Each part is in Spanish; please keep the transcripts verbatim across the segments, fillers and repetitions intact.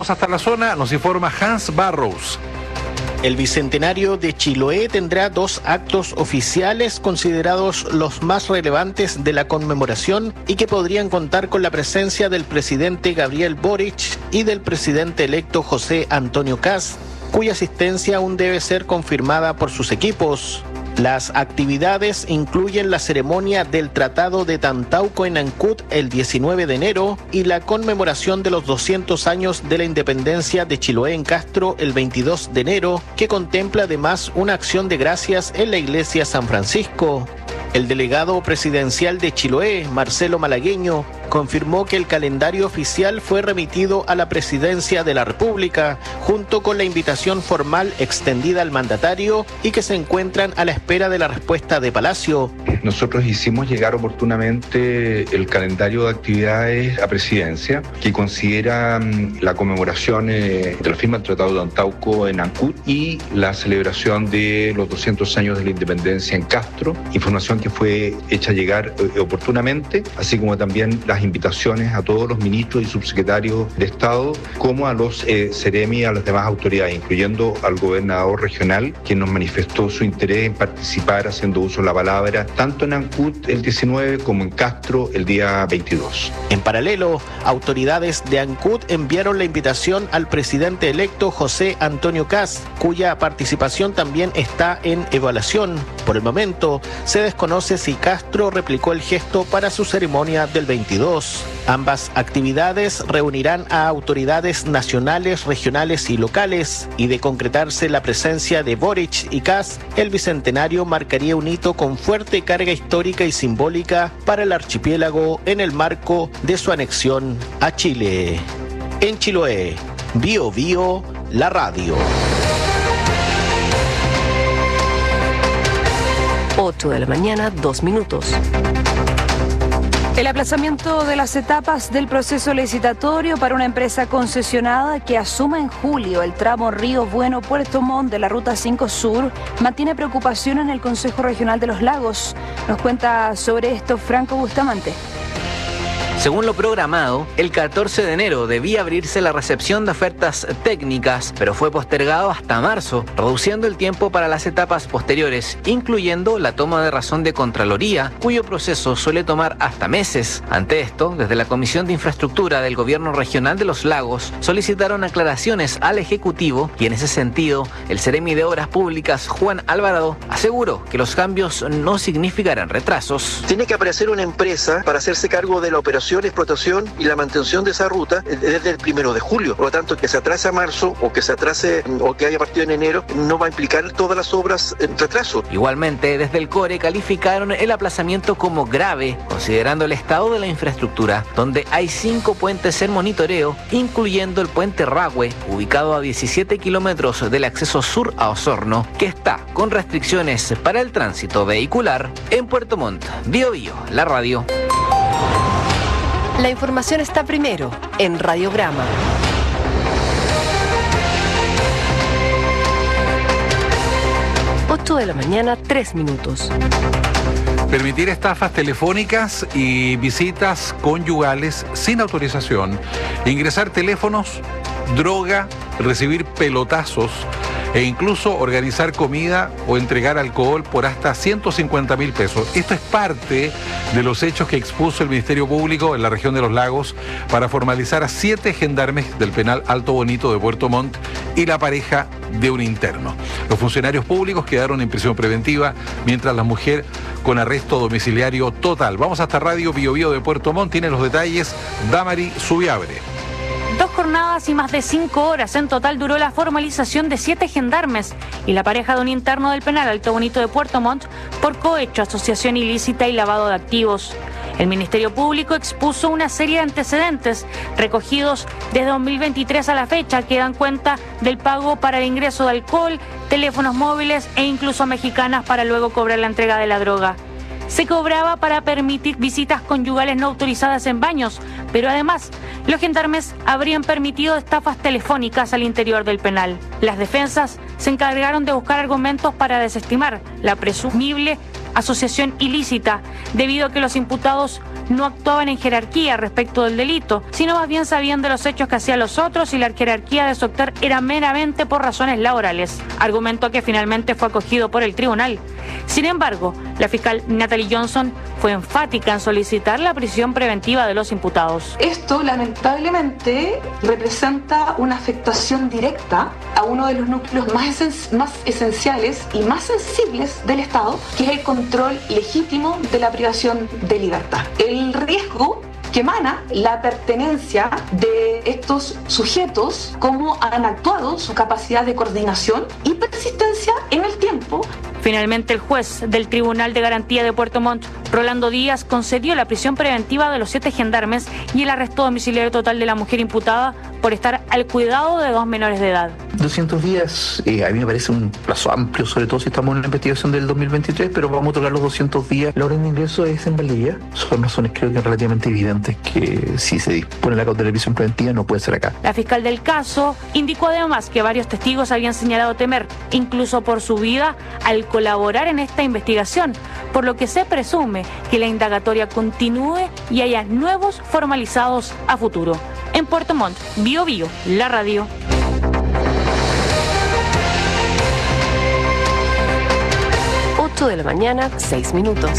Vamos hasta la zona, nos informa Hans Barrows. El Bicentenario de Chiloé tendrá dos actos oficiales considerados los más relevantes de la conmemoración y que podrían contar con la presencia del presidente Gabriel Boric y del presidente electo José Antonio Kast, cuya asistencia aún debe ser confirmada por sus equipos. Las actividades incluyen la ceremonia del Tratado de Tantauco en Ancud el diecinueve de enero y la conmemoración de los doscientos años de la independencia de Chiloé en Castro el veintidós de enero, que contempla además una acción de gracias en la iglesia San Francisco. El delegado presidencial de Chiloé, Marcelo Malagueño, confirmó que el calendario oficial fue remitido a la Presidencia de la República, junto con la invitación formal extendida al mandatario y que se encuentran a la espera de la respuesta de Palacio. Nosotros hicimos llegar oportunamente el calendario de actividades a Presidencia, que considera la conmemoración de la firma del Tratado de Tantauco en Ancud y la celebración de los doscientos años de la independencia en Castro, información que fue hecha llegar oportunamente, así como también las invitaciones a todos los ministros y subsecretarios de Estado, como a los eh, seremi y a las demás autoridades, incluyendo al gobernador regional, quien nos manifestó su interés en participar haciendo uso de la palabra, tanto en Ancud el diecinueve como en Castro el día veintidós. En paralelo, autoridades de Ancud enviaron la invitación al presidente electo José Antonio Kast, cuya participación también está en evaluación. Por el momento, se desconoce si Castro replicó el gesto para su ceremonia del veintidós. Ambas actividades reunirán a autoridades nacionales, regionales y locales, y de concretarse la presencia de Boric y Kast, el bicentenario marcaría un hito con fuerte carga histórica y simbólica para el archipiélago en el marco de su anexión a Chile. En Chiloé, Bio Bio, la radio. ocho de la mañana, dos minutos. El aplazamiento de las etapas del proceso licitatorio para una empresa concesionada que asuma en julio el tramo Río Bueno-Puerto Montt de la Ruta cinco Sur mantiene preocupación en el Consejo Regional de los Lagos. Nos cuenta sobre esto Franco Bustamante. Según lo programado, el catorce de enero debía abrirse la recepción de ofertas técnicas, pero fue postergado hasta marzo, reduciendo el tiempo para las etapas posteriores, incluyendo la toma de razón de Contraloría, cuyo proceso suele tomar hasta meses. Ante esto, desde la Comisión de Infraestructura del Gobierno Regional de los Lagos solicitaron aclaraciones al Ejecutivo y en ese sentido, el Seremi de Obras Públicas, Juan Alvarado, aseguró que los cambios no significarán retrasos. Tiene que aparecer una empresa para hacerse cargo de la operación, explotación y la mantención de esa ruta desde el primero de julio. Por lo tanto, que se atrase a marzo o que se atrase o que haya partido en enero no va a implicar todas las obras en retraso. Igualmente, desde el CORE calificaron el aplazamiento como grave, considerando el estado de la infraestructura, donde hay cinco puentes en monitoreo, incluyendo el puente Rahue, ubicado a diecisiete kilómetros del acceso sur a Osorno, que está con restricciones para el tránsito vehicular en Puerto Montt. Bio Bio, la radio. La información está primero en Radiograma. ocho de la mañana, tres minutos. Permitir estafas telefónicas y visitas conyugales sin autorización, ingresar teléfonos, droga, recibir pelotazos e incluso organizar comida o entregar alcohol por hasta ciento cincuenta mil pesos. Esto es parte de los hechos que expuso el Ministerio Público en la región de los Lagos para formalizar a siete gendarmes del penal Alto Bonito de Puerto Montt y la pareja de un interno. Los funcionarios públicos quedaron en prisión preventiva, mientras la mujer con arresto domiciliario total. Vamos hasta Radio Bio Bio de Puerto Montt, tiene los detalles Damari Subiabre. Dos jornadas y más de cinco horas en total duró la formalización de siete gendarmes y la pareja de un interno del penal Alto Bonito de Puerto Montt por cohecho, asociación ilícita y lavado de activos. El Ministerio Público expuso una serie de antecedentes recogidos desde dos mil veintitrés a la fecha que dan cuenta del pago para el ingreso de alcohol, teléfonos móviles e incluso a mexicanas para luego cobrar la entrega de la droga. Se cobraba para permitir visitas conyugales no autorizadas en baños, pero además los gendarmes habrían permitido estafas telefónicas al interior del penal. Las defensas se encargaron de buscar argumentos para desestimar la presumible asociación ilícita, debido a que los imputados no actuaban en jerarquía respecto del delito, sino más bien sabían de los hechos que hacían los otros y la jerarquía de su actor era meramente por razones laborales, argumento que finalmente fue acogido por el tribunal. Sin embargo, la fiscal Natalie Johnson fue enfática en solicitar la prisión preventiva de los imputados. Esto, lamentablemente, representa una afectación directa a uno de los núcleos más, esen- más esenciales y más sensibles del Estado, que es el control legítimo de la privación de libertad. El riesgo que emana la pertenencia de estos sujetos, cómo han actuado, su capacidad de coordinación y persistencia en el tiempo. Finalmente, el juez del Tribunal de Garantía de Puerto Montt, Rolando Díaz, concedió la prisión preventiva de los siete gendarmes y el arresto domiciliario total de la mujer imputada por estar al cuidado de dos menores de edad. doscientos días, eh, a mí me parece un plazo amplio, sobre todo si estamos en una investigación del dos mil veintitrés, pero vamos a tocar los doscientos días. La orden de ingreso es en Valdivia. Son razones creo que relativamente evidentes que si se dispone la cautelar de prisión preventiva no puede ser acá. La fiscal del caso indicó además que varios testigos habían señalado temer, incluso por su vida, al colaborar en esta investigación, por lo que se presume que la indagatoria continúe y haya nuevos formalizados a futuro. En Puerto Montt, Bio Bio, la radio. ocho de la mañana, seis minutos.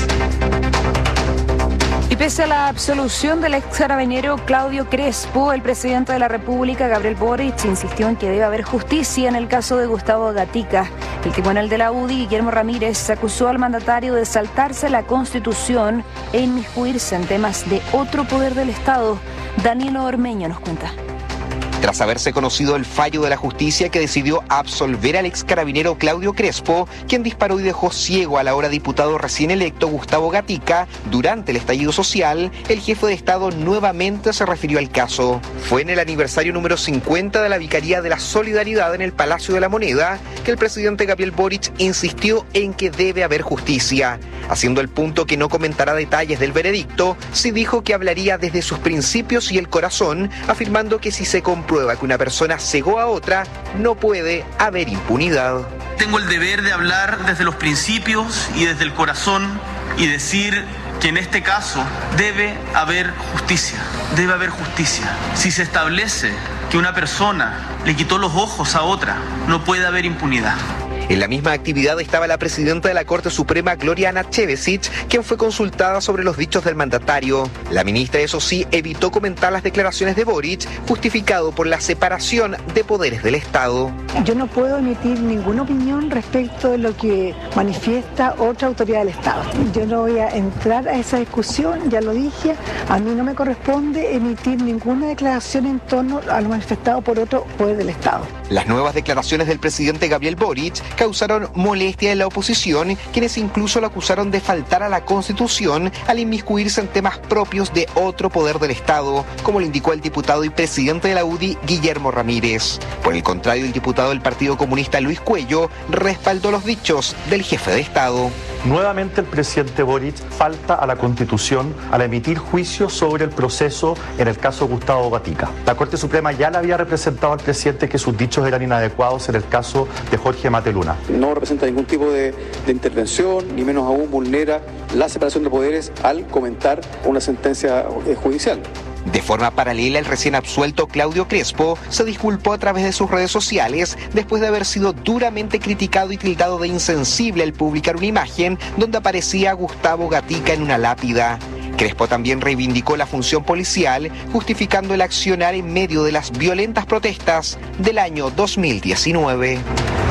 Y pese a la absolución del ex carabinero Claudio Crespo, el presidente de la República, Gabriel Boric, insistió en que debe haber justicia en el caso de Gustavo Gatica. El tribunal de la U D I, Guillermo Ramírez, acusó al mandatario de saltarse la Constitución e inmiscuirse en temas de otro poder del Estado. Danilo Ormeño nos cuenta. Tras haberse conocido el fallo de la justicia que decidió absolver al ex carabinero Claudio Crespo, quien disparó y dejó ciego al ahora diputado recién electo Gustavo Gatica durante el estallido social, el jefe de Estado nuevamente se refirió al caso. Fue en el aniversario número cincuenta de la Vicaría de la Solidaridad en el Palacio de la Moneda que el presidente Gabriel Boric insistió en que debe haber justicia. Haciendo el punto que no comentará detalles del veredicto, sí dijo que hablaría desde sus principios y el corazón, afirmando que si se comprueba que una persona cegó a otra, no puede haber impunidad. Tengo el deber de hablar desde los principios y desde el corazón y decir que en este caso debe haber justicia, debe haber justicia. Si se establece que una persona le quitó los ojos a otra, no puede haber impunidad. En la misma actividad estaba la presidenta de la Corte Suprema, Gloriana Chevesic, quien fue consultada sobre los dichos del mandatario. La ministra, eso sí, evitó comentar las declaraciones de Boric, justificado por la separación de poderes del Estado. Yo no puedo emitir ninguna opinión respecto de lo que manifiesta otra autoridad del Estado. Yo no voy a entrar a esa discusión, ya lo dije, a mí no me corresponde emitir ninguna declaración en torno a lo manifestado por otro poder del Estado. Las nuevas declaraciones del presidente Gabriel Boric causaron molestia en la oposición, quienes incluso lo acusaron de faltar a la Constitución al inmiscuirse en temas propios de otro poder del Estado, como lo indicó el diputado y presidente de la U D I, Guillermo Ramírez. Por el contrario, el diputado del Partido Comunista, Luis Cuello, respaldó los dichos del jefe de Estado. Nuevamente el presidente Boric falta a la Constitución al emitir juicio sobre el proceso en el caso Gustavo Gatica. La Corte Suprema ya le había representado al presidente que sus dichos eran inadecuados en el caso de Jorge Mateluna. No representa ningún tipo de, de intervención, ni menos aún vulnera la separación de poderes al comentar una sentencia eh, judicial. De forma paralela, el recién absuelto Claudio Crespo se disculpó a través de sus redes sociales después de haber sido duramente criticado y tildado de insensible al publicar una imagen donde aparecía a Gustavo Gatica en una lápida. Crespo también reivindicó la función policial, justificando el accionar en medio de las violentas protestas del año dos mil diecinueve.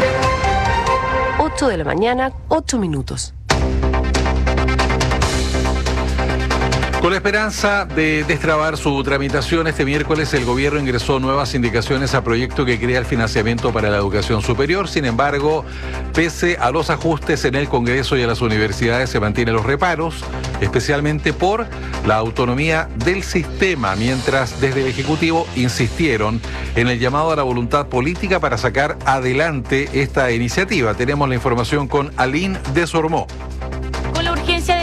ocho de la mañana, ocho minutos. Con la esperanza de destrabar su tramitación, este miércoles el gobierno ingresó nuevas indicaciones al proyecto que crea el financiamiento para la educación superior. Sin embargo, pese a los ajustes en el Congreso y a las universidades, se mantienen los reparos, especialmente por la autonomía del sistema, mientras desde el Ejecutivo insistieron en el llamado a la voluntad política para sacar adelante esta iniciativa. Tenemos la información con Aline Desormó. Con la urgencia de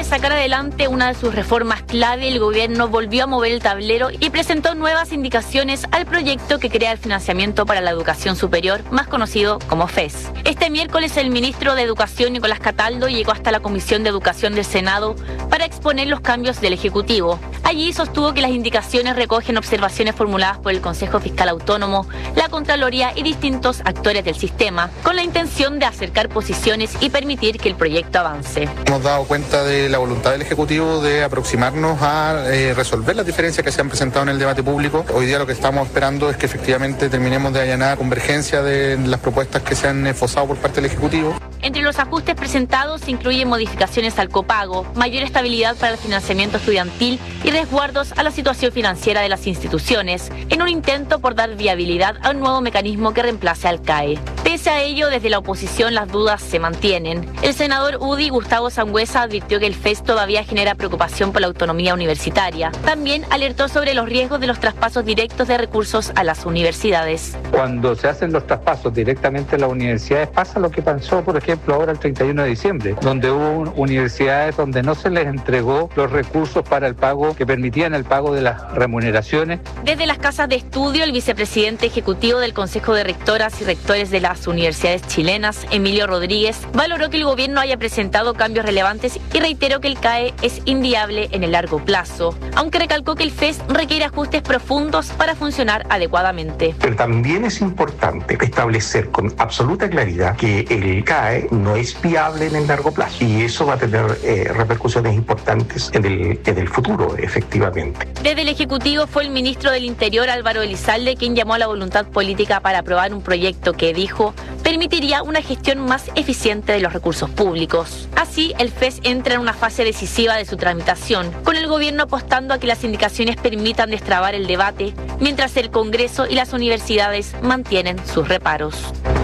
sacar adelante una de sus reformas clave, el gobierno volvió a mover el tablero y presentó nuevas indicaciones al proyecto que crea el financiamiento para la educación superior, más conocido como F E S. Este miércoles el ministro de Educación, Nicolás Cataldo, llegó hasta la Comisión de Educación del Senado para exponer los cambios del Ejecutivo. Allí sostuvo que las indicaciones recogen observaciones formuladas por el Consejo Fiscal Autónomo, la Contraloría y distintos actores del sistema, con la intención de acercar posiciones y permitir que el proyecto avance. Hemos dado cuenta de la voluntad del Ejecutivo de aproximarnos a eh, resolver las diferencias que se han presentado en el debate público. Hoy día lo que estamos esperando es que efectivamente terminemos de allanar convergencia de las propuestas que se han esbozado por parte del Ejecutivo. Entre los ajustes presentados se incluyen modificaciones al copago, mayor estabilidad para el financiamiento estudiantil y resguardos a la situación financiera de las instituciones, en un intento por dar viabilidad a un nuevo mecanismo que reemplace al C A E. Pese a ello, desde la oposición las dudas se mantienen. El senador U D I, Gustavo Sangüesa, advirtió que el F E S todavía genera preocupación por la autonomía universitaria. También alertó sobre los riesgos de los traspasos directos de recursos a las universidades. Cuando se hacen los traspasos directamente a las universidades, pasa lo que pasó, por ejemplo, ahora el treinta y uno de diciembre, donde hubo universidades donde no se les entregó los recursos para el pago que permitían el pago de las remuneraciones. Desde las casas de estudio, el vicepresidente ejecutivo del Consejo de Rectoras y Rectores de las universidades chilenas, Emilio Rodríguez, valoró que el gobierno haya presentado cambios relevantes y reiteró que el C A E es inviable en el largo plazo, aunque recalcó que el F E S requiere ajustes profundos para funcionar adecuadamente. Pero también es importante establecer con absoluta claridad que el C A E no es viable en el largo plazo y eso va a tener eh, repercusiones importantes en el, en el futuro, efectivamente. Desde el Ejecutivo fue el ministro del Interior, Álvaro Elizalde, quien llamó a la voluntad política para aprobar un proyecto que, dijo, permitiría una gestión más eficiente de los recursos públicos. Así, el F E S entra en una fase decisiva de su tramitación, con el gobierno apostando a que las indicaciones permitan destrabar el debate, mientras el Congreso y las universidades mantienen sus reparos.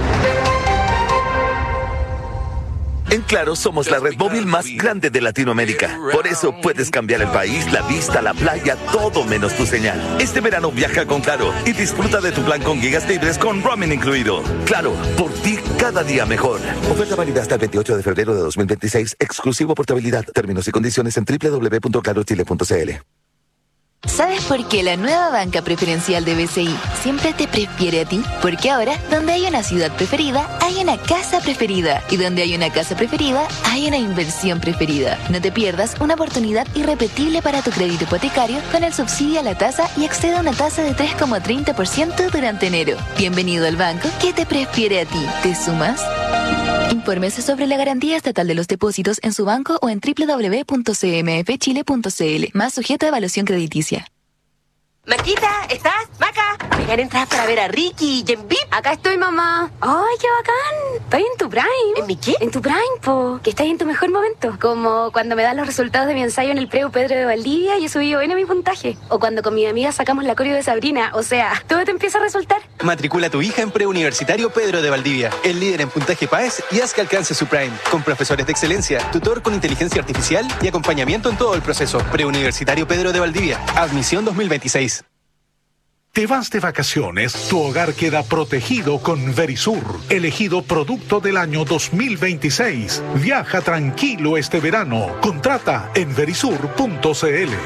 En Claro somos la red móvil más grande de Latinoamérica. Por eso puedes cambiar el país, la vista, la playa, todo menos tu señal. Este verano viaja con Claro y disfruta de tu plan con gigas libres con roaming incluido. Claro, por ti cada día mejor. Oferta válida hasta el veintiocho de febrero de dos mil veintiséis. Exclusivo portabilidad. Términos y condiciones en doble u doble u doble u punto claro chile punto c l. ¿Sabes por qué la nueva banca preferencial de B C I siempre te prefiere a ti? Porque ahora, donde hay una ciudad preferida, hay una casa preferida. Y donde hay una casa preferida, hay una inversión preferida. No te pierdas una oportunidad irrepetible para tu crédito hipotecario con el subsidio a la tasa y accede a una tasa de tres coma treinta por ciento durante enero. Bienvenido al banco que te prefiere a ti. ¿Te sumas? Infórmese sobre la garantía estatal de los depósitos en su banco o en doble u doble u doble u punto c m f chile punto c l. Más sujeto a evaluación crediticia. Maquita, ¿estás? Maca, pegar entradas para ver a Ricky y en V I P. Acá estoy, mamá. ¡Ay, qué bacán! Estoy en tu prime. ¿En mi qué? En tu prime, po. Que estás en tu mejor momento. Como cuando me dan los resultados de mi ensayo en el Preu Pedro de Valdivia y he subido bien a mi puntaje. O cuando con mi amiga sacamos la coreo de Sabrina. O sea, todo te empieza a resultar. Matricula a tu hija en Preuniversitario Pedro de Valdivia, el líder en puntaje P A E S, y haz que alcance su prime. Con profesores de excelencia, tutor con inteligencia artificial y acompañamiento en todo el proceso. Preuniversitario Pedro de Valdivia. Admisión dos mil veintiséis. Te vas de vacaciones, tu hogar queda protegido con Verisur, elegido producto del año dos mil veintiséis. Viaja tranquilo este verano. Contrata en verisur punto c l.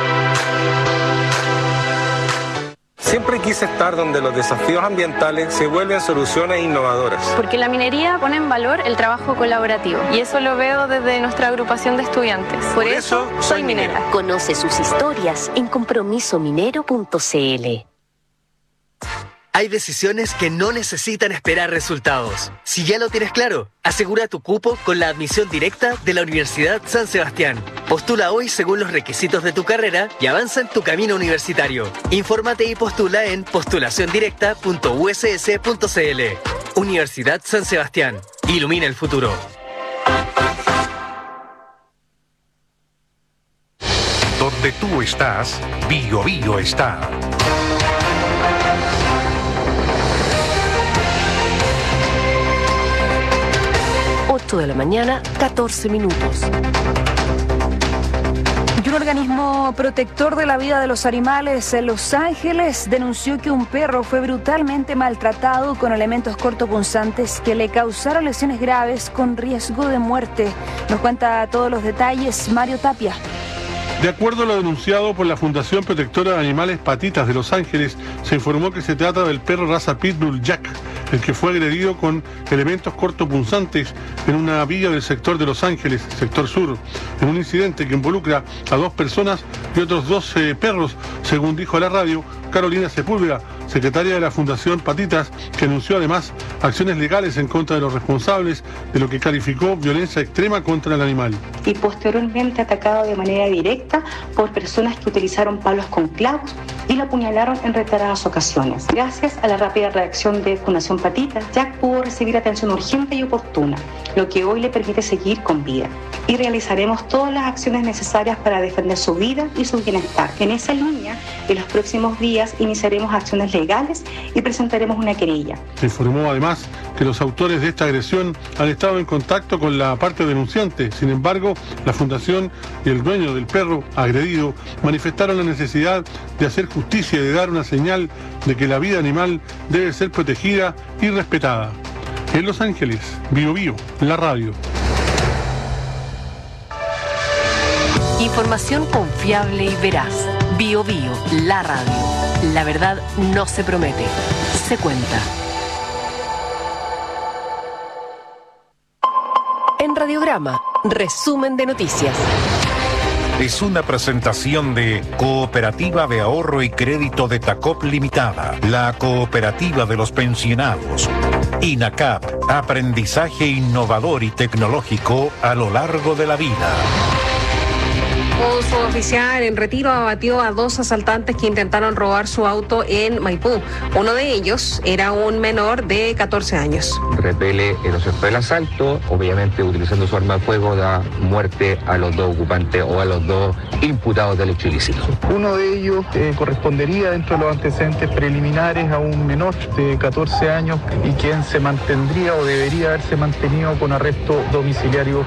Siempre quise estar donde los desafíos ambientales se vuelven soluciones innovadoras. Porque la minería pone en valor el trabajo colaborativo y eso lo veo desde nuestra agrupación de estudiantes. Por, Por eso, eso soy minera. minera. Conoce sus historias en compromiso minero punto c l. Hay decisiones que no necesitan esperar resultados. Si ya lo tienes claro, asegura tu cupo con la admisión directa de la Universidad San Sebastián. Postula hoy según los requisitos de tu carrera y avanza en tu camino universitario. Infórmate y postula en postulación directa punto u s s punto c l. Universidad San Sebastián. Ilumina el futuro. Donde tú estás, Bio Bio está. ocho de la mañana, catorce minutos. Un organismo protector de la vida de los animales en Los Ángeles denunció que un perro fue brutalmente maltratado con elementos cortopunzantes que le causaron lesiones graves con riesgo de muerte. Nos cuenta todos los detalles Mario Tapia. De acuerdo a lo denunciado por la Fundación Protectora de Animales Patitas de Los Ángeles, se informó que se trata del perro raza Pitbull Jack, el que fue agredido con elementos cortopunzantes en una villa del sector de Los Ángeles, sector sur, en un incidente que involucra a dos personas y otros doce perros, según dijo a la radio Carolina Sepúlveda, secretaria de la Fundación Patitas, que anunció además acciones legales en contra de los responsables de lo que calificó violencia extrema contra el animal. Y posteriormente atacado de manera directa por personas que utilizaron palos con clavos y lo apuñalaron en reiteradas ocasiones. Gracias a la rápida reacción de Fundación Patitas, Jack pudo recibir atención urgente y oportuna, lo que hoy le permite seguir con vida. Y realizaremos todas las acciones necesarias para defender su vida y su bienestar. En esa línea, en los próximos días iniciaremos acciones legales y presentaremos una querella. Se informó además que los autores de esta agresión han estado en contacto con la parte denunciante. Sin embargo, la fundación y el dueño del perro agredido manifestaron la necesidad de hacer justicia y de dar una señal de que la vida animal debe ser protegida y respetada. En Los Ángeles, Bio Bio, la radio. Información confiable y veraz. Bio Bio, la radio. La verdad no se promete, se cuenta. En Radiograma, resumen de noticias. Es una presentación de Cooperativa de Ahorro y Crédito de Tacop Limitada, la cooperativa de los pensionados. INACAP, aprendizaje innovador y tecnológico a lo largo de la vida. Un suboficial en retiro abatió a dos asaltantes que intentaron robar su auto en Maipú. Uno de ellos era un menor de catorce años. Repele el efecto del asalto, obviamente utilizando su arma de fuego da muerte a los dos ocupantes o a los dos imputados del hecho ilícito. Uno de ellos eh, correspondería dentro de los antecedentes preliminares a un menor de catorce años y quien se mantendría o debería haberse mantenido con arresto domiciliario.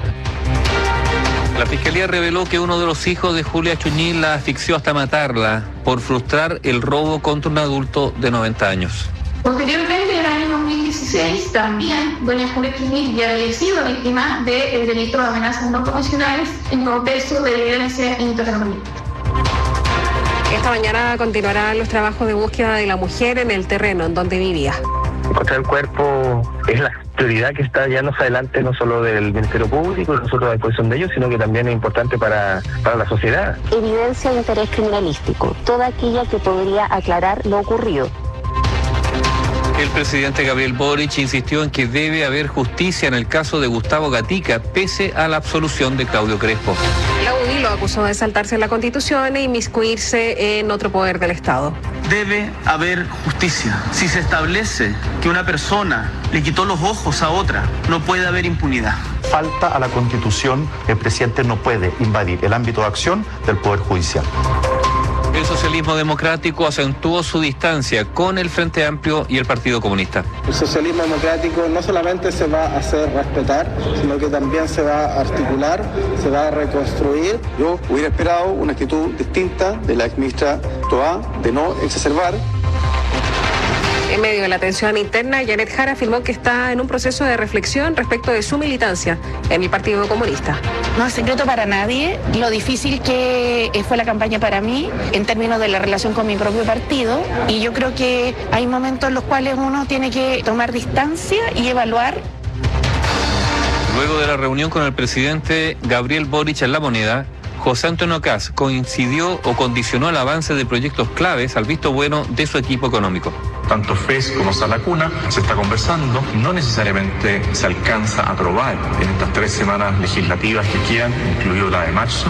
La Fiscalía reveló que uno de los hijos de Julia Chuñín la asfixió hasta matarla por frustrar el robo contra un adulto de noventa años. Posteriormente, en el año dos mil dieciséis, también doña Julia Chuñín ya había sido víctima del delito de amenazas no profesionales en contexto de violencia intrafamiliar. Esta mañana continuarán los trabajos de búsqueda de la mujer en el terreno en donde vivía. Encontrar el cuerpo es la prioridad que está ya más adelante, no solo del Ministerio Público, nosotros a disposición de ellos, sino que también es importante para, para la sociedad. Evidencia de interés criminalístico, toda aquella que podría aclarar lo ocurrido. El presidente Gabriel Boric insistió en que debe haber justicia en el caso de Gustavo Gatica, pese a la absolución de Claudio Crespo. La U D I lo acusó de saltarse la Constitución e inmiscuirse en otro poder del Estado. Debe haber justicia. Si se establece que una persona le quitó los ojos a otra, no puede haber impunidad. Falta a la Constitución, el presidente no puede invadir el ámbito de acción del Poder Judicial. El socialismo democrático acentuó su distancia con el Frente Amplio y el Partido Comunista. El socialismo democrático no solamente se va a hacer respetar, sino que también se va a articular, se va a reconstruir. Yo hubiera esperado una actitud distinta de la exministra Toá, de no exacerbar. En medio de la tensión interna, Janet Jara afirmó que está en un proceso de reflexión respecto de su militancia en el Partido Comunista. No es secreto para nadie lo difícil que fue la campaña para mí en términos de la relación con mi propio partido, y yo creo que hay momentos en los cuales uno tiene que tomar distancia y evaluar. Luego de la reunión con el presidente Gabriel Boric en La Moneda, José Antonio Kast coincidió o condicionó el avance de proyectos claves al visto bueno de su equipo económico. Tanto F E S como Sala Cuna se está conversando, no necesariamente se alcanza a aprobar en estas tres semanas legislativas que quedan, incluido la de marzo.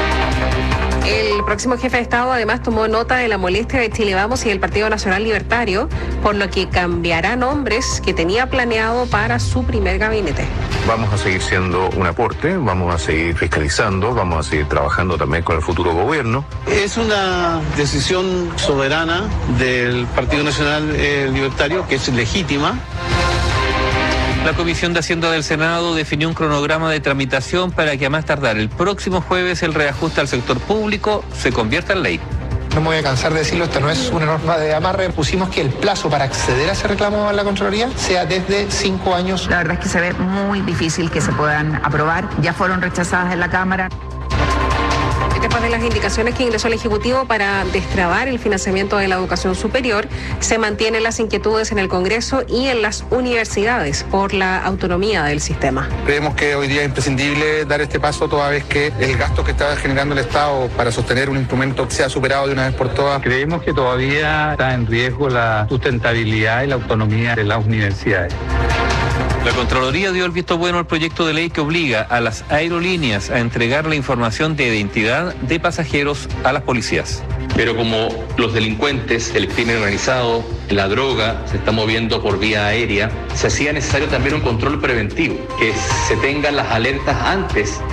El próximo jefe de Estado además tomó nota de la molestia de Chile Vamos y del Partido Nacional Libertario, por lo que cambiará nombres que tenía planeado para su primer gabinete. Vamos a seguir siendo un aporte, vamos a seguir fiscalizando, vamos a seguir trabajando también con el futuro gobierno. Es una decisión soberana del Partido Nacional eh, Libertario, que es legítima. La Comisión de Hacienda del Senado definió un cronograma de tramitación para que a más tardar el próximo jueves el reajuste al sector público se convierta en ley. No me voy a cansar de decirlo, esta no es una norma de amarre. Pusimos que el plazo para acceder a ese reclamo a la Contraloría sea desde cinco años. La verdad es que se ve muy difícil que se puedan aprobar. Ya fueron rechazadas en la Cámara. Después de las indicaciones que ingresó el Ejecutivo para destrabar el financiamiento de la educación superior, se mantienen las inquietudes en el Congreso y en las universidades por la autonomía del sistema. Creemos que hoy día es imprescindible dar este paso toda vez que el gasto que está generando el Estado para sostener un instrumento sea superado de una vez por todas. Creemos que todavía está en riesgo la sustentabilidad y la autonomía de las universidades. La Contraloría dio el visto bueno al proyecto de ley que obliga a las aerolíneas a entregar la información de identidad de pasajeros a las policías. Pero como los delincuentes, el crimen organizado, la droga se está moviendo por vía aérea, se hacía necesario también un control preventivo, que se tengan las alertas antes.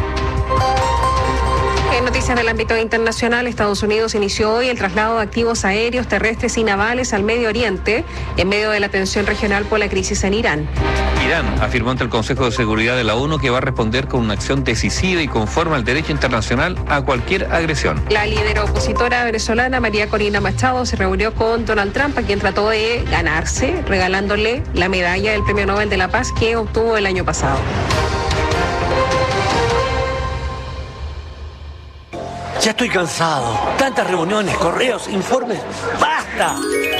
En noticias del ámbito internacional, Estados Unidos inició hoy el traslado de activos aéreos, terrestres y navales al Medio Oriente en medio de la tensión regional por la crisis en Irán. Irán afirmó ante el Consejo de Seguridad de la ONU que va a responder con una acción decisiva y conforme al derecho internacional a cualquier agresión. La líder opositora venezolana María Corina Machado se reunió con Donald Trump, a quien trató de ganarse, regalándole la medalla del Premio Nobel de la Paz que obtuvo el año pasado. Ya estoy cansado. Tantas reuniones, correos, informes. ¡Basta!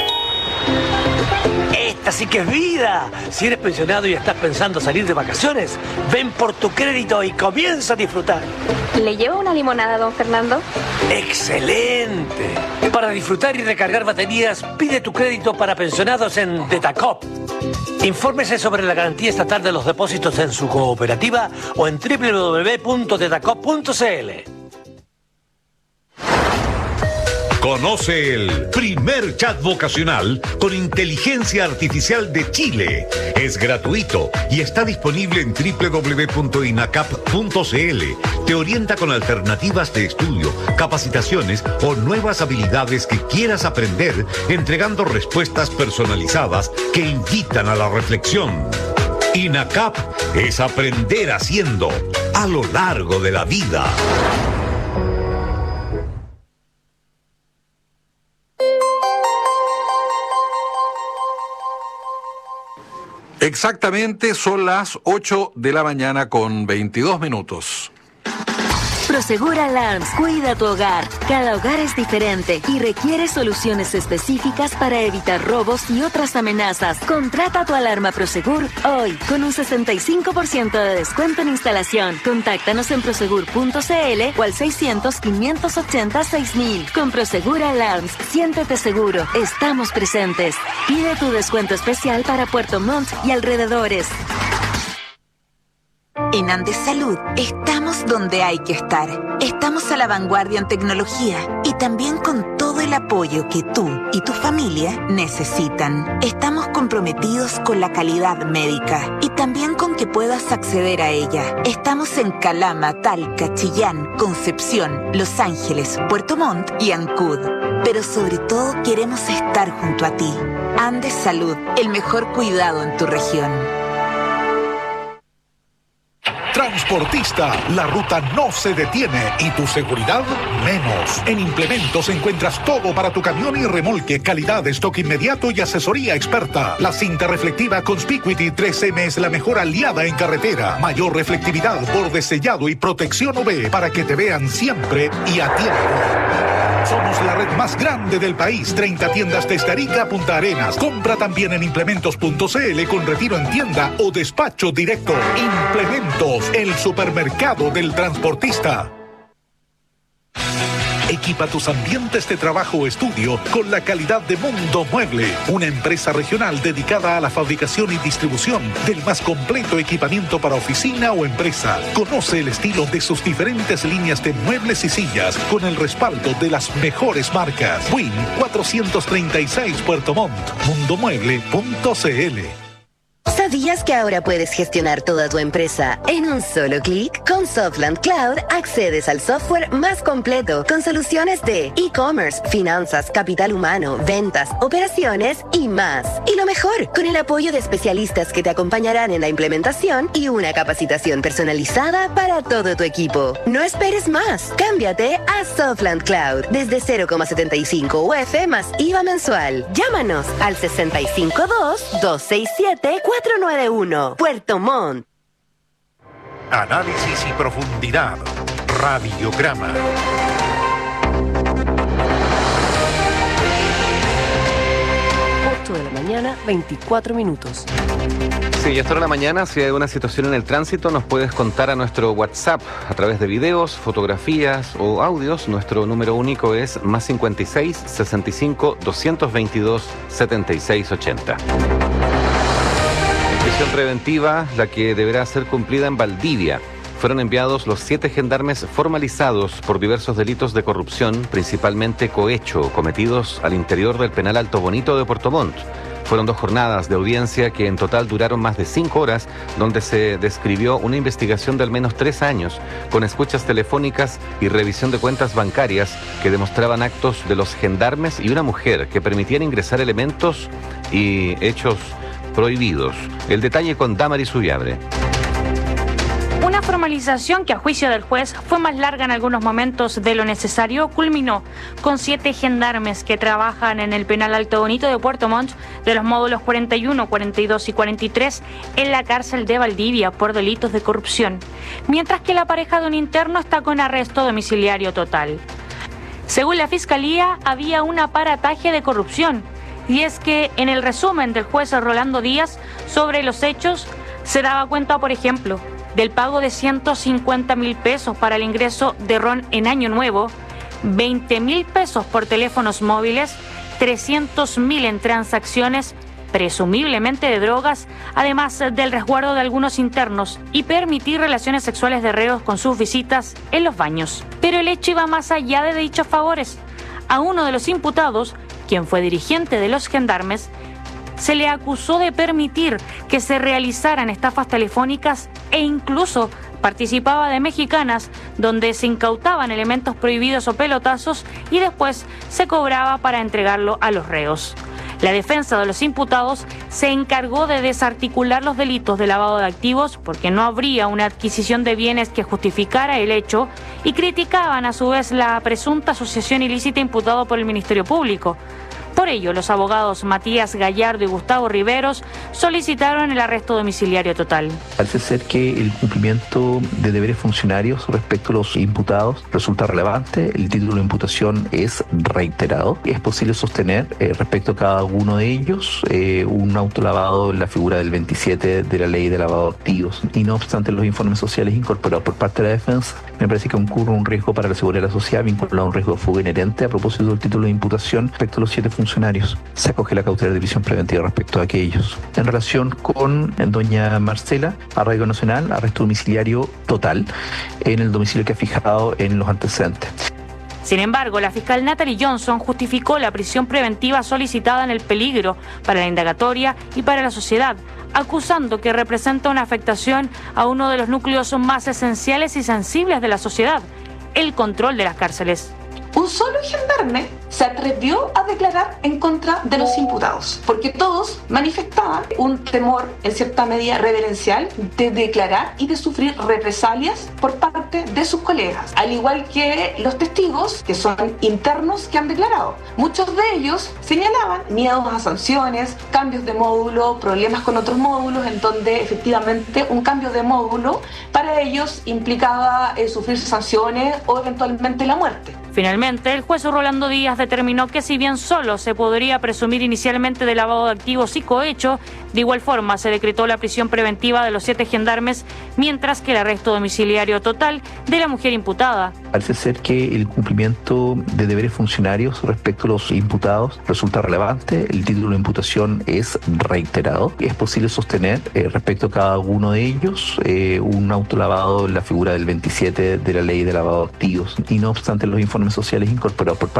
Esta sí que es vida. Si eres pensionado y estás pensando salir de vacaciones, ven por tu crédito y comienza a disfrutar. ¿Le llevo una limonada, don Fernando? ¡Excelente! Para disfrutar y recargar baterías, pide tu crédito para pensionados en Detacop. Infórmese sobre la garantía estatal de los depósitos en su cooperativa o en doble u doble u doble u punto detacop punto c l. Conoce el primer chat vocacional con inteligencia artificial de Chile. Es gratuito y está disponible en doble u doble u doble u punto inacap punto c l. Te orienta con alternativas de estudio, capacitaciones o nuevas habilidades que quieras aprender, entregando respuestas personalizadas que invitan a la reflexión. INACAP es aprender haciendo a lo largo de la vida. Exactamente, son las ocho de la mañana con veintidós minutos. Prosegur Alarms cuida tu hogar. Cada hogar es diferente y requiere soluciones específicas para evitar robos y otras amenazas. Contrata tu alarma Prosegur hoy con un sesenta y cinco por ciento de descuento en instalación. Contáctanos en prosegur punto c l o al seiscientos, quinientos ochenta, seis mil. Con Prosegur Alarms, siéntete seguro. Estamos presentes. Pide tu descuento especial para Puerto Montt y alrededores. En Andes Salud estamos donde hay que estar. Estamos a la vanguardia en tecnología y también con todo el apoyo que tú y tu familia necesitan. Estamos comprometidos con la calidad médica y también con que puedas acceder a ella. Estamos en Calama, Talca, Chillán, Concepción, Los Ángeles, Puerto Montt y Ancud. Pero sobre todo queremos estar junto a ti. Andes Salud, el mejor cuidado en tu región. Transportista, la ruta no se detiene y tu seguridad menos. En Implementos encuentras todo para tu camión y remolque, calidad, stock inmediato y asesoría experta. La cinta reflectiva Conspicuity tres eme es la mejor aliada en carretera. Mayor reflectividad, borde sellado y protección U V para que te vean siempre y a tiempo. Somos la red más grande del país, treinta tiendas desde Arica a Punta Arenas. Compra también en implementos punto c l con retiro en tienda o despacho directo. Implementos, el supermercado del transportista. Equipa tus ambientes de trabajo o estudio con la calidad de Mundo Mueble, una empresa regional dedicada a la fabricación y distribución del más completo equipamiento para oficina o empresa. Conoce el estilo de sus diferentes líneas de muebles y sillas con el respaldo de las mejores marcas. Win cuatrocientos treinta y seis Puerto Montt, mundo mueble punto c l. ¿Sabías que ahora puedes gestionar toda tu empresa en un solo clic? Con Softland Cloud accedes al software más completo con soluciones de e-commerce, finanzas, capital humano, ventas, operaciones y más. Y lo mejor, con el apoyo de especialistas que te acompañarán en la implementación y una capacitación personalizada para todo tu equipo. No esperes más. Cámbiate a Softland Cloud desde cero coma setenta y cinco U F más I V A mensual. Llámanos al sesenta y cinco dos, dos seis siete, cuatro nueve uno. Puerto Montt. Análisis y profundidad. Radiograma. ocho de la mañana, veinticuatro minutos. Sí, y a esta hora de la mañana, si hay alguna situación en el tránsito, nos puedes contar a nuestro WhatsApp a través de videos, fotografías o audios. Nuestro número único es más cincuenta y seis, sesenta y cinco, doscientos veintidós, setenta y seis ochenta. En prisión preventiva, la que deberá ser cumplida en Valdivia. Fueron enviados los siete gendarmes formalizados por diversos delitos de corrupción, principalmente cohecho, cometidos al interior del penal Alto Bonito de Puerto Montt. Fueron dos jornadas de audiencia que en total duraron más de cinco horas, donde se describió una investigación de al menos tres años, con escuchas telefónicas y revisión de cuentas bancarias que demostraban actos de los gendarmes y una mujer que permitían ingresar elementos y hechos prohibidos. El detalle con Damaris Ullabre. Una formalización que a juicio del juez fue más larga en algunos momentos de lo necesario culminó con siete gendarmes que trabajan en el penal Alto Bonito de Puerto Montt de los módulos cuarenta y uno, cuarenta y dos y cuarenta y tres en la cárcel de Valdivia por delitos de corrupción, mientras que la pareja de un interno está con arresto domiciliario total. Según la Fiscalía, había un aparataje de corrupción, y es que en el resumen del juez Rolando Díaz sobre los hechos se daba cuenta, por ejemplo, del pago de ciento cincuenta mil pesos para el ingreso de ron en Año Nuevo, veinte mil pesos por teléfonos móviles, trescientos mil en transacciones presumiblemente de drogas, además del resguardo de algunos internos y permitir relaciones sexuales de reos con sus visitas en los baños. Pero el hecho iba más allá de dichos favores. A uno de los imputados, quien fue dirigente de los gendarmes, se le acusó de permitir que se realizaran estafas telefónicas e incluso participaba de mexicanas donde se incautaban elementos prohibidos o pelotazos y después se cobraba para entregarlo a los reos. La defensa de los imputados se encargó de desarticular los delitos de lavado de activos porque no habría una adquisición de bienes que justificara el hecho y criticaban a su vez la presunta asociación ilícita imputada por el Ministerio Público. Por ello, los abogados Matías Gallardo y Gustavo Riveros solicitaron el arresto domiciliario total. Parece ser que el cumplimiento de deberes funcionarios respecto a los imputados resulta relevante. El título de imputación es reiterado. Es posible sostener eh, respecto a cada uno de ellos eh, un autolavado en la figura del veintisiete de la ley de lavado de activos. Y no obstante, los informes sociales incorporados por parte de la defensa, me parece que ocurre un riesgo para la seguridad de la sociedad vinculado a un riesgo de fuga inherente a propósito del título de imputación respecto a los siete funcionarios. Se acoge la cautelar de prisión preventiva respecto a aquellos. En relación con doña Marcela, arraigo nacional, arresto domiciliario total en el domicilio que ha fijado en los antecedentes. Sin embargo, la fiscal Natalie Johnson justificó la prisión preventiva solicitada en el peligro para la indagatoria y para la sociedad, acusando que representa una afectación a uno de los núcleos más esenciales y sensibles de la sociedad, el control de las cárceles. Un solo gendarme se atrevió a declarar en contra de los imputados, porque todos manifestaban un temor, en cierta medida reverencial, de declarar y de sufrir represalias por parte de sus colegas, al igual que los testigos, que son internos que han declarado. Muchos de ellos señalaban miedos a sanciones, cambios de módulo, problemas con otros módulos, en donde efectivamente un cambio de módulo para ellos implicaba eh, sufrir sanciones o eventualmente la muerte. Finalmente, el juez Rolando Díaz determinó que si bien solo se podría presumir inicialmente de lavado de activos y cohecho, de igual forma se decretó la prisión preventiva de los siete gendarmes, mientras que el arresto domiciliario total de la mujer imputada. Parece ser que el cumplimiento de deberes funcionarios respecto a los imputados resulta relevante. El título de imputación es reiterado. Es posible sostener eh, respecto a cada uno de ellos eh, un autolavado en la figura del veintisiete de la ley de lavado de activos. Y no obstante, los informes sociales incorporados por parte de la defensa,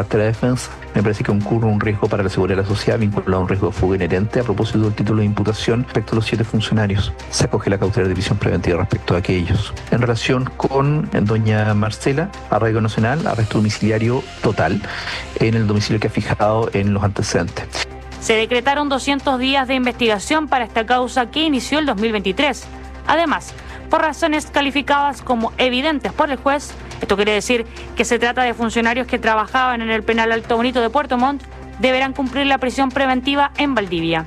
defensa. Me parece que ocurre un riesgo para la seguridad de la sociedad vinculado a un riesgo de fuga inherente a propósito del título de imputación respecto a los siete funcionarios. Se acoge la cautelar de prisión preventiva respecto a aquellos. En relación con doña Marcela, arraigo nacional, arresto domiciliario total en el domicilio que ha fijado en los antecedentes. Se decretaron doscientos días de investigación para esta causa que inició el dos mil veintitrés. Además, por razones calificadas como evidentes por el juez, esto quiere decir que se trata de funcionarios que trabajaban en el penal Alto Bonito de Puerto Montt, deberán cumplir la prisión preventiva en Valdivia.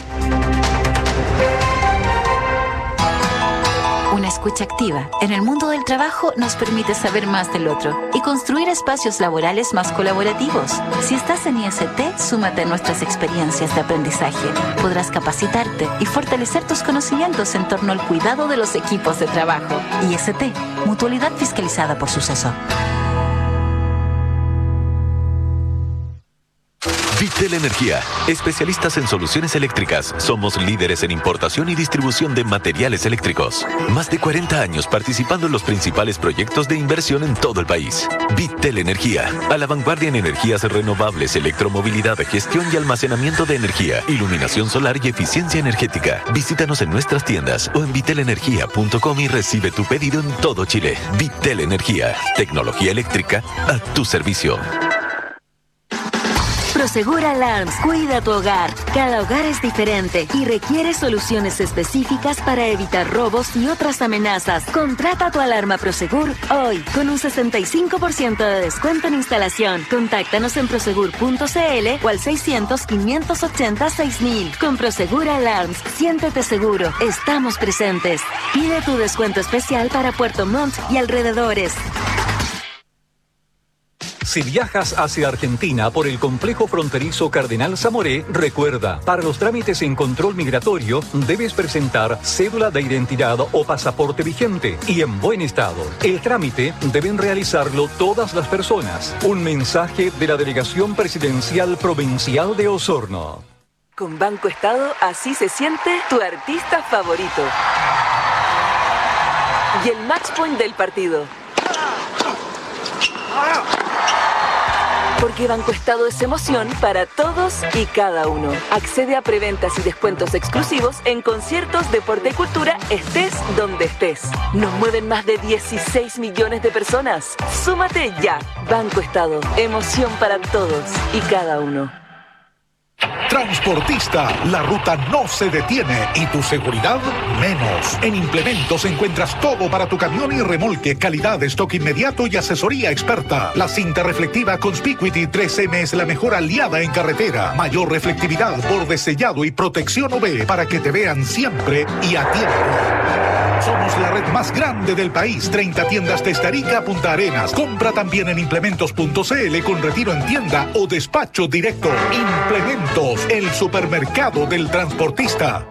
Una escucha activa en el mundo del trabajo nos permite saber más del otro y construir espacios laborales más colaborativos. Si estás en I S T, súmate a nuestras experiencias de aprendizaje. Podrás capacitarte y fortalecer tus conocimientos en torno al cuidado de los equipos de trabajo. I S T, mutualidad fiscalizada por Suceso. Vitel Energía, especialistas en soluciones eléctricas. Somos líderes en importación y distribución de materiales eléctricos. Más de cuarenta años participando en los principales proyectos de inversión en todo el país. Vitel Energía, a la vanguardia en energías renovables, electromovilidad, gestión y almacenamiento de energía, iluminación solar y eficiencia energética. Visítanos en nuestras tiendas o en vitel energía punto com y recibe tu pedido en todo Chile. Vitel Energía, tecnología eléctrica a tu servicio. Prosegur Alarms cuida tu hogar. Cada hogar es diferente y requiere soluciones específicas para evitar robos y otras amenazas. Contrata tu alarma Prosegur hoy con un sesenta y cinco por ciento de descuento en instalación. Contáctanos en prosegur punto c l o al seiscientos, quinientos ochenta, seis mil. Con Prosegur Alarms, siéntete seguro. Estamos presentes. Pide tu descuento especial para Puerto Montt y alrededores. Si viajas hacia Argentina por el complejo fronterizo Cardenal Zamoré, recuerda, para los trámites en control migratorio debes presentar cédula de identidad o pasaporte vigente y en buen estado. El trámite deben realizarlo todas las personas. Un mensaje de la Delegación Presidencial Provincial de Osorno. Con Banco Estado, así se siente tu artista favorito. Y el match point del partido. Porque Banco Estado es emoción para todos y cada uno. Accede a preventas y descuentos exclusivos en conciertos, deporte y cultura, estés donde estés. Nos mueven más de dieciséis millones de personas. Súmate ya. Banco Estado, emoción para todos y cada uno. Transportista, la ruta no se detiene y tu seguridad menos. En Implementos encuentras todo para tu camión y remolque, calidad, stock inmediato y asesoría experta. La cinta reflectiva Conspicuity tres eme es la mejor aliada en carretera. Mayor reflectividad, borde sellado y protección U V para que te vean siempre y a tiempo. Somos la red más grande del país, treinta tiendas desde Arica a Punta Arenas. Compra también en implementos punto c l con retiro en tienda o despacho directo. Implementos, el supermercado del transportista.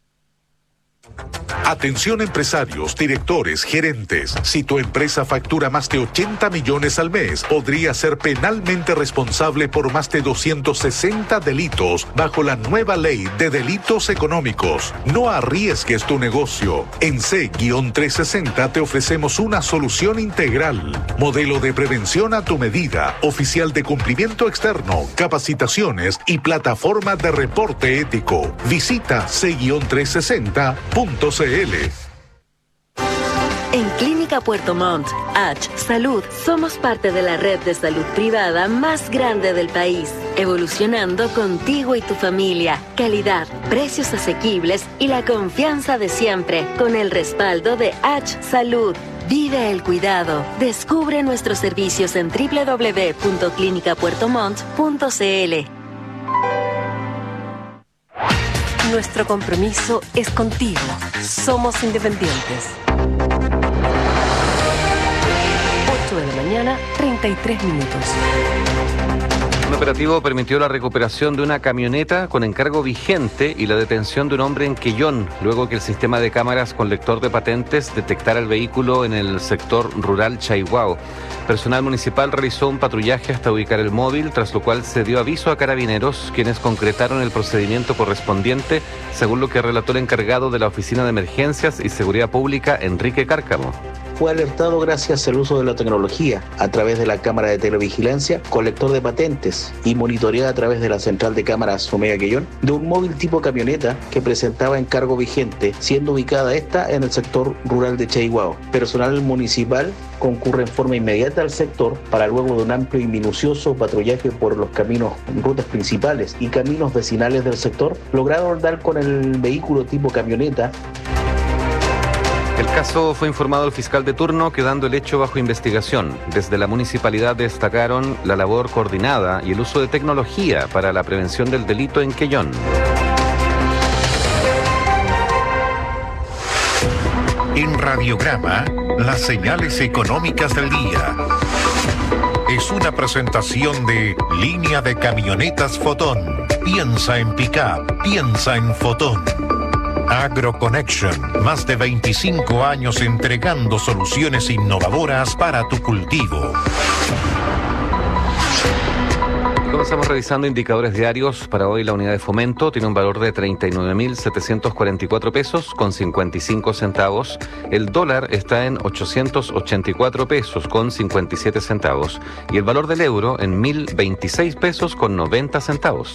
Atención empresarios, directores, gerentes. Si tu empresa factura más de ochenta millones al mes, podría ser penalmente responsable por más de doscientos sesenta delitos bajo la nueva ley de delitos económicos. No arriesgues tu negocio. En C trescientos sesenta te ofrecemos una solución integral. Modelo de prevención a tu medida, oficial de cumplimiento externo, capacitaciones y plataforma de reporte ético. Visita C trescientos sesenta punto c l. En Clínica Puerto Montt, H Salud, somos parte de la red de salud privada más grande del país, evolucionando contigo y tu familia. Calidad, precios asequibles y la confianza de siempre, con el respaldo de H Salud. Vive el cuidado. Descubre nuestros servicios en doble u doble u doble u punto clínica puerto montt punto c l. Nuestro compromiso es contigo. Somos independientes. ocho de la mañana, treinta y tres minutos. Un operativo permitió la recuperación de una camioneta con encargo vigente y la detención de un hombre en Quellón, luego que el sistema de cámaras con lector de patentes detectara el vehículo en el sector rural Chaihuao. Personal municipal realizó un patrullaje hasta ubicar el móvil, tras lo cual se dio aviso a carabineros, quienes concretaron el procedimiento correspondiente, según lo que relató el encargado de la Oficina de Emergencias y Seguridad Pública, Enrique Cárcamo. fue alertado gracias al uso de la tecnología a través de la cámara de televigilancia con lector de patentes y monitoreada a través de la central de cámaras Omega Quellón de un móvil tipo camioneta que presentaba encargo vigente, siendo ubicada esta en el sector rural de Chaihuao. Personal municipal concurre en forma inmediata al sector para luego de un amplio y minucioso patrullaje por los caminos, rutas principales y caminos vecinales del sector, lograron dar con el vehículo tipo camioneta. El caso fue informado al fiscal de turno, quedando el hecho bajo investigación. Desde la municipalidad destacaron la labor coordinada y el uso de tecnología para la prevención del delito en Quellón. En Radiograma, las señales económicas del día. Es una presentación de Línea de Camionetas Fotón. Piensa en pick-up, piensa en Fotón. AgroConnection, más de veinticinco años entregando soluciones innovadoras para tu cultivo. Comenzamos revisando indicadores diarios. Para hoy la unidad de fomento tiene un valor de treinta y nueve mil setecientos cuarenta y cuatro pesos con cincuenta y cinco centavos. El dólar está en ochocientos ochenta y cuatro pesos con cincuenta y siete centavos. Y el valor del euro en mil veintiséis pesos con noventa centavos.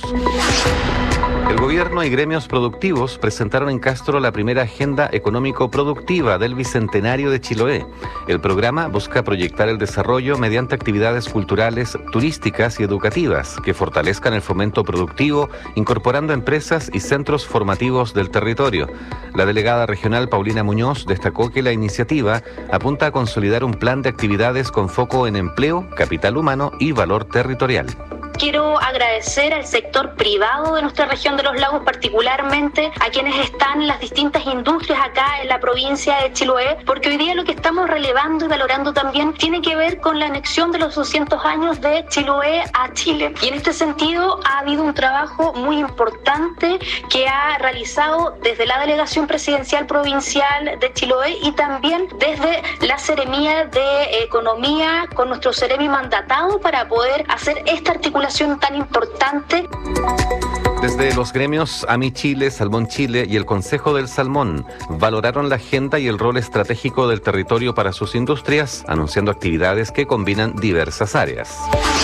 El gobierno y gremios productivos presentaron en Castro la primera agenda económico-productiva del Bicentenario de Chiloé. El programa busca proyectar el desarrollo mediante actividades culturales, turísticas y educativas que fortalezcan el fomento productivo, incorporando empresas y centros formativos del territorio. La delegada regional Paulina Muñoz destacó que la iniciativa apunta a consolidar un plan de actividades con foco en empleo, capital humano y valor territorial. Quiero agradecer al sector privado de nuestra región de los lagos, particularmente a quienes están en las distintas industrias acá en la provincia de Chiloé, porque hoy día lo que estamos relevando y valorando también tiene que ver con la anexión de los doscientos años de Chiloé a Chile. Y en este sentido ha habido un trabajo muy importante que ha realizado desde la Delegación Presidencial Provincial de Chiloé y también desde la Seremía de Economía con nuestro Seremi mandatado para poder hacer esta articulación tan importante. Desde los gremios AMI Chile, Salmón Chile y el Consejo del Salmón valoraron la agenda y el rol estratégico del territorio para sus industrias, anunciando actividades que combinan diversas áreas.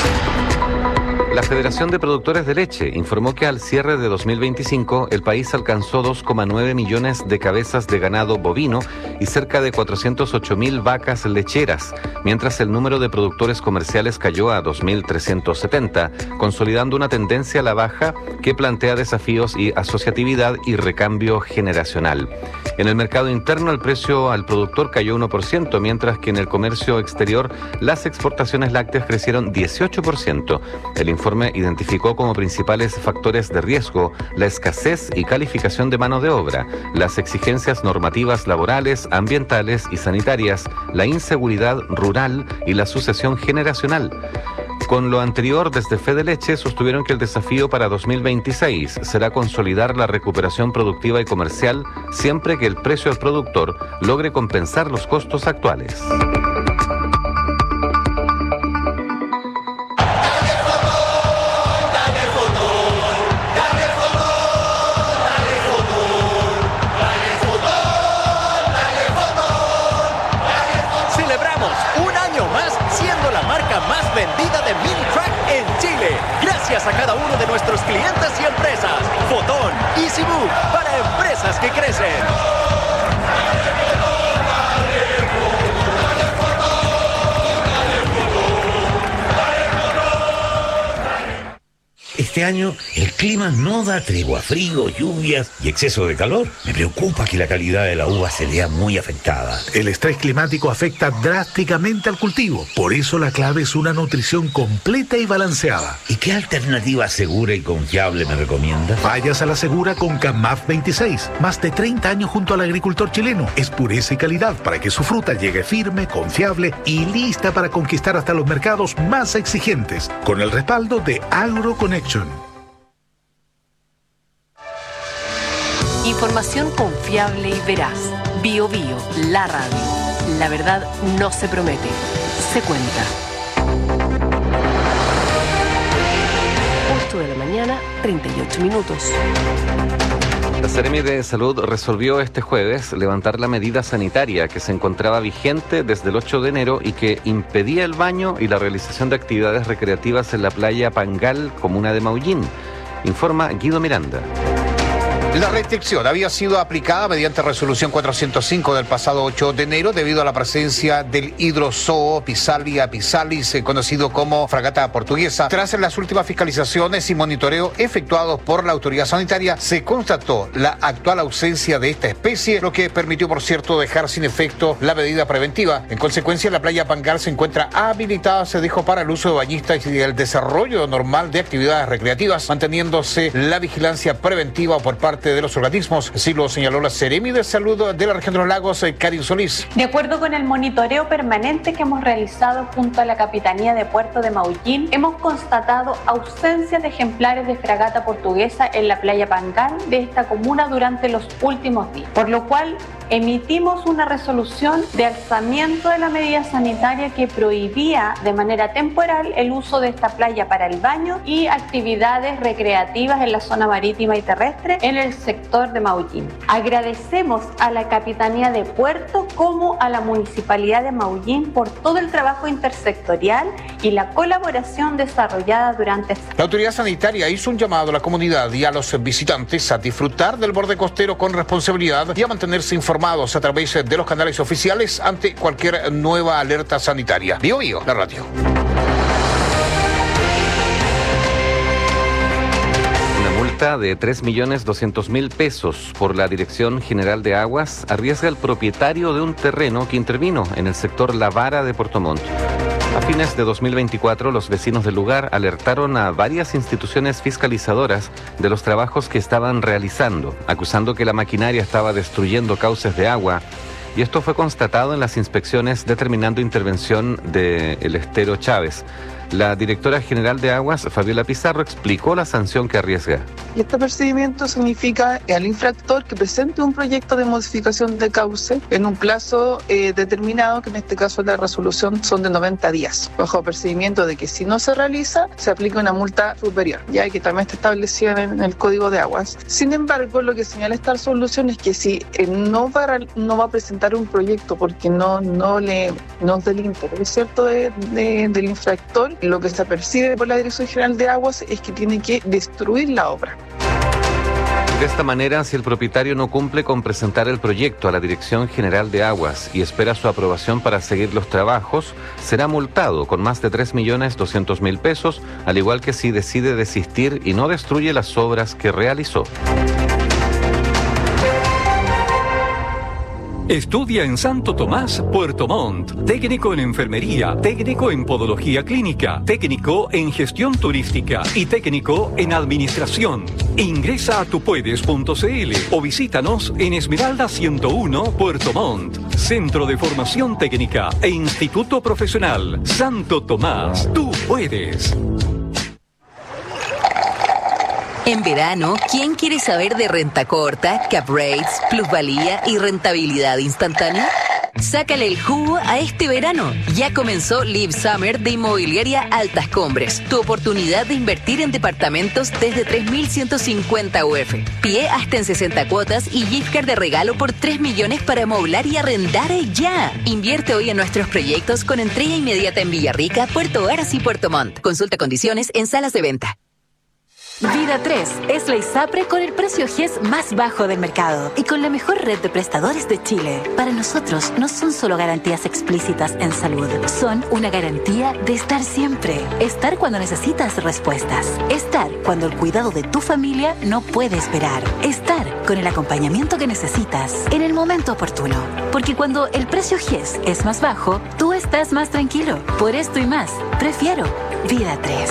La Federación de Productores de Leche informó que al cierre de dos mil veinticinco el país alcanzó dos coma nueve millones de cabezas de ganado bovino y cerca de cuatrocientos ocho mil vacas lecheras, mientras el número de productores comerciales cayó a dos mil trescientos setenta, consolidando una tendencia a la baja que plantea desafíos y asociatividad y recambio generacional. En el mercado interno el precio al productor cayó uno por ciento, mientras que en el comercio exterior las exportaciones lácteas crecieron dieciocho por ciento. El El informe identificó como principales factores de riesgo la escasez y calificación de mano de obra, las exigencias normativas laborales, ambientales y sanitarias, la inseguridad rural y la sucesión generacional. Con lo anterior, desde Fede Leche sostuvieron que el desafío para dos mil veintiséis será consolidar la recuperación productiva y comercial siempre que el precio al productor logre compensar los costos actuales. A cada uno de nuestros clientes y empresas. Fotón, EasyBook, para empresas que crecen. Este año el clima no da tregua, frío, lluvias y exceso de calor. Me preocupa que la calidad de la uva se vea muy afectada. El estrés climático afecta drásticamente al cultivo. Por eso la clave es una nutrición completa y balanceada. ¿Y qué alternativa segura y confiable me recomienda? Vayas a la segura con Camaf veintiséis. Más de treinta años junto al agricultor chileno. Es pureza y calidad para que su fruta llegue firme, confiable y lista para conquistar hasta los mercados más exigentes. Con el respaldo de AgroConnection. Información confiable y veraz. Bio Bio, la radio. La verdad no se promete, se cuenta. ocho de la mañana, treinta y ocho minutos. La Seremi de Salud resolvió este jueves levantar la medida sanitaria que se encontraba vigente desde el ocho de enero y que impedía el baño y la realización de actividades recreativas en la playa Pangal, comuna de Maullín. Informa Guido Miranda. La restricción había sido aplicada mediante resolución cuatrocientos cinco del pasado ocho de enero debido a la presencia del hidrozoo Pisalia pisalis, conocido como fragata portuguesa. Tras las últimas fiscalizaciones y monitoreo efectuados por la autoridad sanitaria, se constató la actual ausencia de esta especie, lo que permitió, por cierto, dejar sin efecto la medida preventiva. En consecuencia, la playa Pangal se encuentra habilitada, se dijo, para el uso de bañistas y el desarrollo normal de actividades recreativas, manteniéndose la vigilancia preventiva por parte de los organismos. Así lo señaló la Seremi de Salud de la región de los Lagos, Karin Solís. De acuerdo con el monitoreo permanente que hemos realizado junto a la Capitanía de Puerto de Maullín, hemos constatado ausencia de ejemplares de fragata portuguesa en la playa Pangal de esta comuna durante los últimos días, por lo cual emitimos una resolución de alzamiento de la medida sanitaria que prohibía de manera temporal el uso de esta playa para el baño y actividades recreativas en la zona marítima y terrestre en el sector de Maullín. Agradecemos a la Capitanía de Puerto como a la Municipalidad de Maullín por todo el trabajo intersectorial y la colaboración desarrollada durante este. La autoridad sanitaria hizo un llamado a la comunidad y a los visitantes a disfrutar del borde costero con responsabilidad y a mantenerse informados a través de los canales oficiales ante cualquier nueva alerta sanitaria. Bio Bio, la radio. De tres millones doscientos mil pesos por la Dirección General de Aguas arriesga al propietario de un terreno que intervino en el sector La Vara de Puerto Montt. A fines de dos mil veinticuatro, los vecinos del lugar alertaron a varias instituciones fiscalizadoras de los trabajos que estaban realizando, acusando que la maquinaria estaba destruyendo cauces de agua, y esto fue constatado en las inspecciones determinando intervención del estero Chávez. La directora general de Aguas, Fabiola Pizarro, explicó la sanción que arriesga. Y este procedimiento significa al infractor que presente un proyecto de modificación de cauce en un plazo eh, determinado, que en este caso la resolución son de noventa días, bajo procedimiento de que si no se realiza, se aplica una multa superior, ya que también está establecida en el Código de Aguas. Sin embargo, lo que señala esta resolución es que si eh, no, va, no va a presentar un proyecto porque no, no, le, no es del interés, ¿cierto?, de, de, del infractor, lo que se percibe por la Dirección General de Aguas es que tiene que destruir la obra. De esta manera, si el propietario no cumple con presentar el proyecto a la Dirección General de Aguas y espera su aprobación para seguir los trabajos, será multado con más de tres millones doscientos mil pesos, al igual que si decide desistir y no destruye las obras que realizó. Estudia en Santo Tomás, Puerto Montt. Técnico en enfermería, técnico en podología clínica, técnico en gestión turística y técnico en administración. Ingresa a tupuedes punto cl o visítanos en Esmeralda ciento uno, Puerto Montt. Centro de Formación Técnica e Instituto Profesional. Santo Tomás, tú puedes. En verano, ¿quién quiere saber de renta corta, cap rates, plusvalía y rentabilidad instantánea? Sácale el jugo a este verano. Ya comenzó Live Summer de Inmobiliaria Altas Cumbres. Tu oportunidad de invertir en departamentos desde tres mil ciento cincuenta U F. Pie hasta en sesenta cuotas y gift card de regalo por tres millones para amoblar y arrendar ya. Invierte hoy en nuestros proyectos con entrega inmediata en Villarrica, Puerto Varas y Puerto Montt. Consulta condiciones en salas de venta. Vida tres es la ISAPRE con el precio G E S más bajo del mercado y con la mejor red de prestadores de Chile. Para nosotros no son solo garantías explícitas en salud, son una garantía de estar siempre. Estar cuando necesitas respuestas. Estar cuando el cuidado de tu familia no puede esperar. Estar con el acompañamiento que necesitas en el momento oportuno. Porque cuando el precio G E S es más bajo, tú estás más tranquilo. Por esto y más, prefiero Vida tres.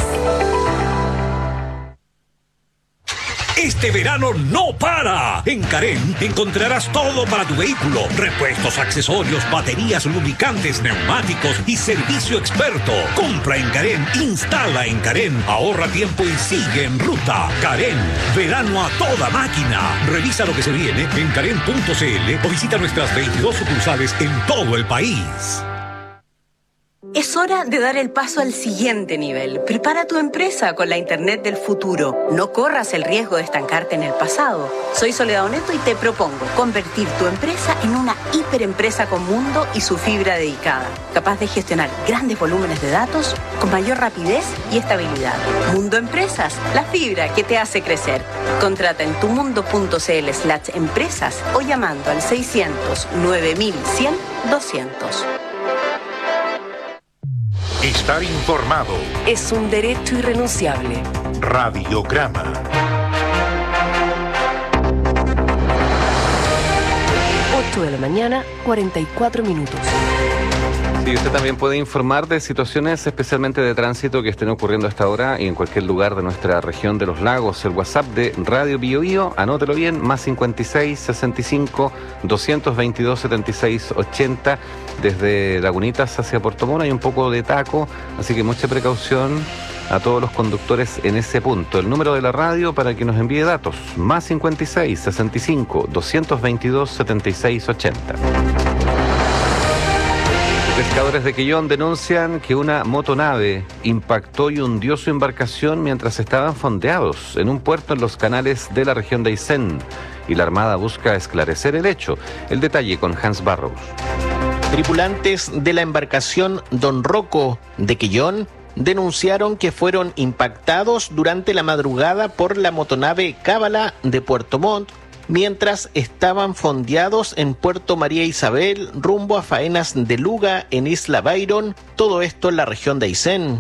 Este verano no para. En Carén encontrarás todo para tu vehículo. Repuestos, accesorios, baterías, lubricantes, neumáticos y servicio experto. Compra en Carén, instala en Carén, ahorra tiempo y sigue en ruta. Carén, verano a toda máquina. Revisa lo que se viene en carén punto cl o visita nuestras veintidós sucursales en todo el país. Es hora de dar el paso al siguiente nivel. Prepara tu empresa con la Internet del futuro. No corras el riesgo de estancarte en el pasado. Soy Soledad Oneto y te propongo convertir tu empresa en una hiperempresa con Mundo y su fibra dedicada, capaz de gestionar grandes volúmenes de datos con mayor rapidez y estabilidad. Mundo Empresas, la fibra que te hace crecer. Contrata en tumundo.cl slash empresas o llamando al seiscientos nueve mil cien doscientos. Estar informado es un derecho irrenunciable. Radiograma. ocho de la mañana, cuarenta y cuatro minutos. Sí, usted también puede informar de situaciones especialmente de tránsito que estén ocurriendo a esta hora y en cualquier lugar de nuestra región de los lagos. El WhatsApp de Radio Bio Bio, anótelo bien, más cincuenta y seis, sesenta y cinco, doscientos veintidós, setenta y seis, ochenta. Desde Lagunitas hacia Puerto Montt hay un poco de taco, así que mucha precaución a todos los conductores en ese punto. El número de la radio para que nos envíe datos, más cincuenta y seis, sesenta y cinco, doscientos veintidós, setenta y seis, ochenta. Pescadores de Quellón denuncian que una motonave impactó y hundió su embarcación mientras estaban fondeados en un puerto en los canales de la región de Aysén, y la Armada busca esclarecer el hecho. El detalle con Hans Barrows. Tripulantes de la embarcación Don Rocco de Quellón denunciaron que fueron impactados durante la madrugada por la motonave Cábala de Puerto Montt mientras estaban fondeados en Puerto María Isabel rumbo a faenas de Luga en Isla Byron, todo esto en la región de Aysén.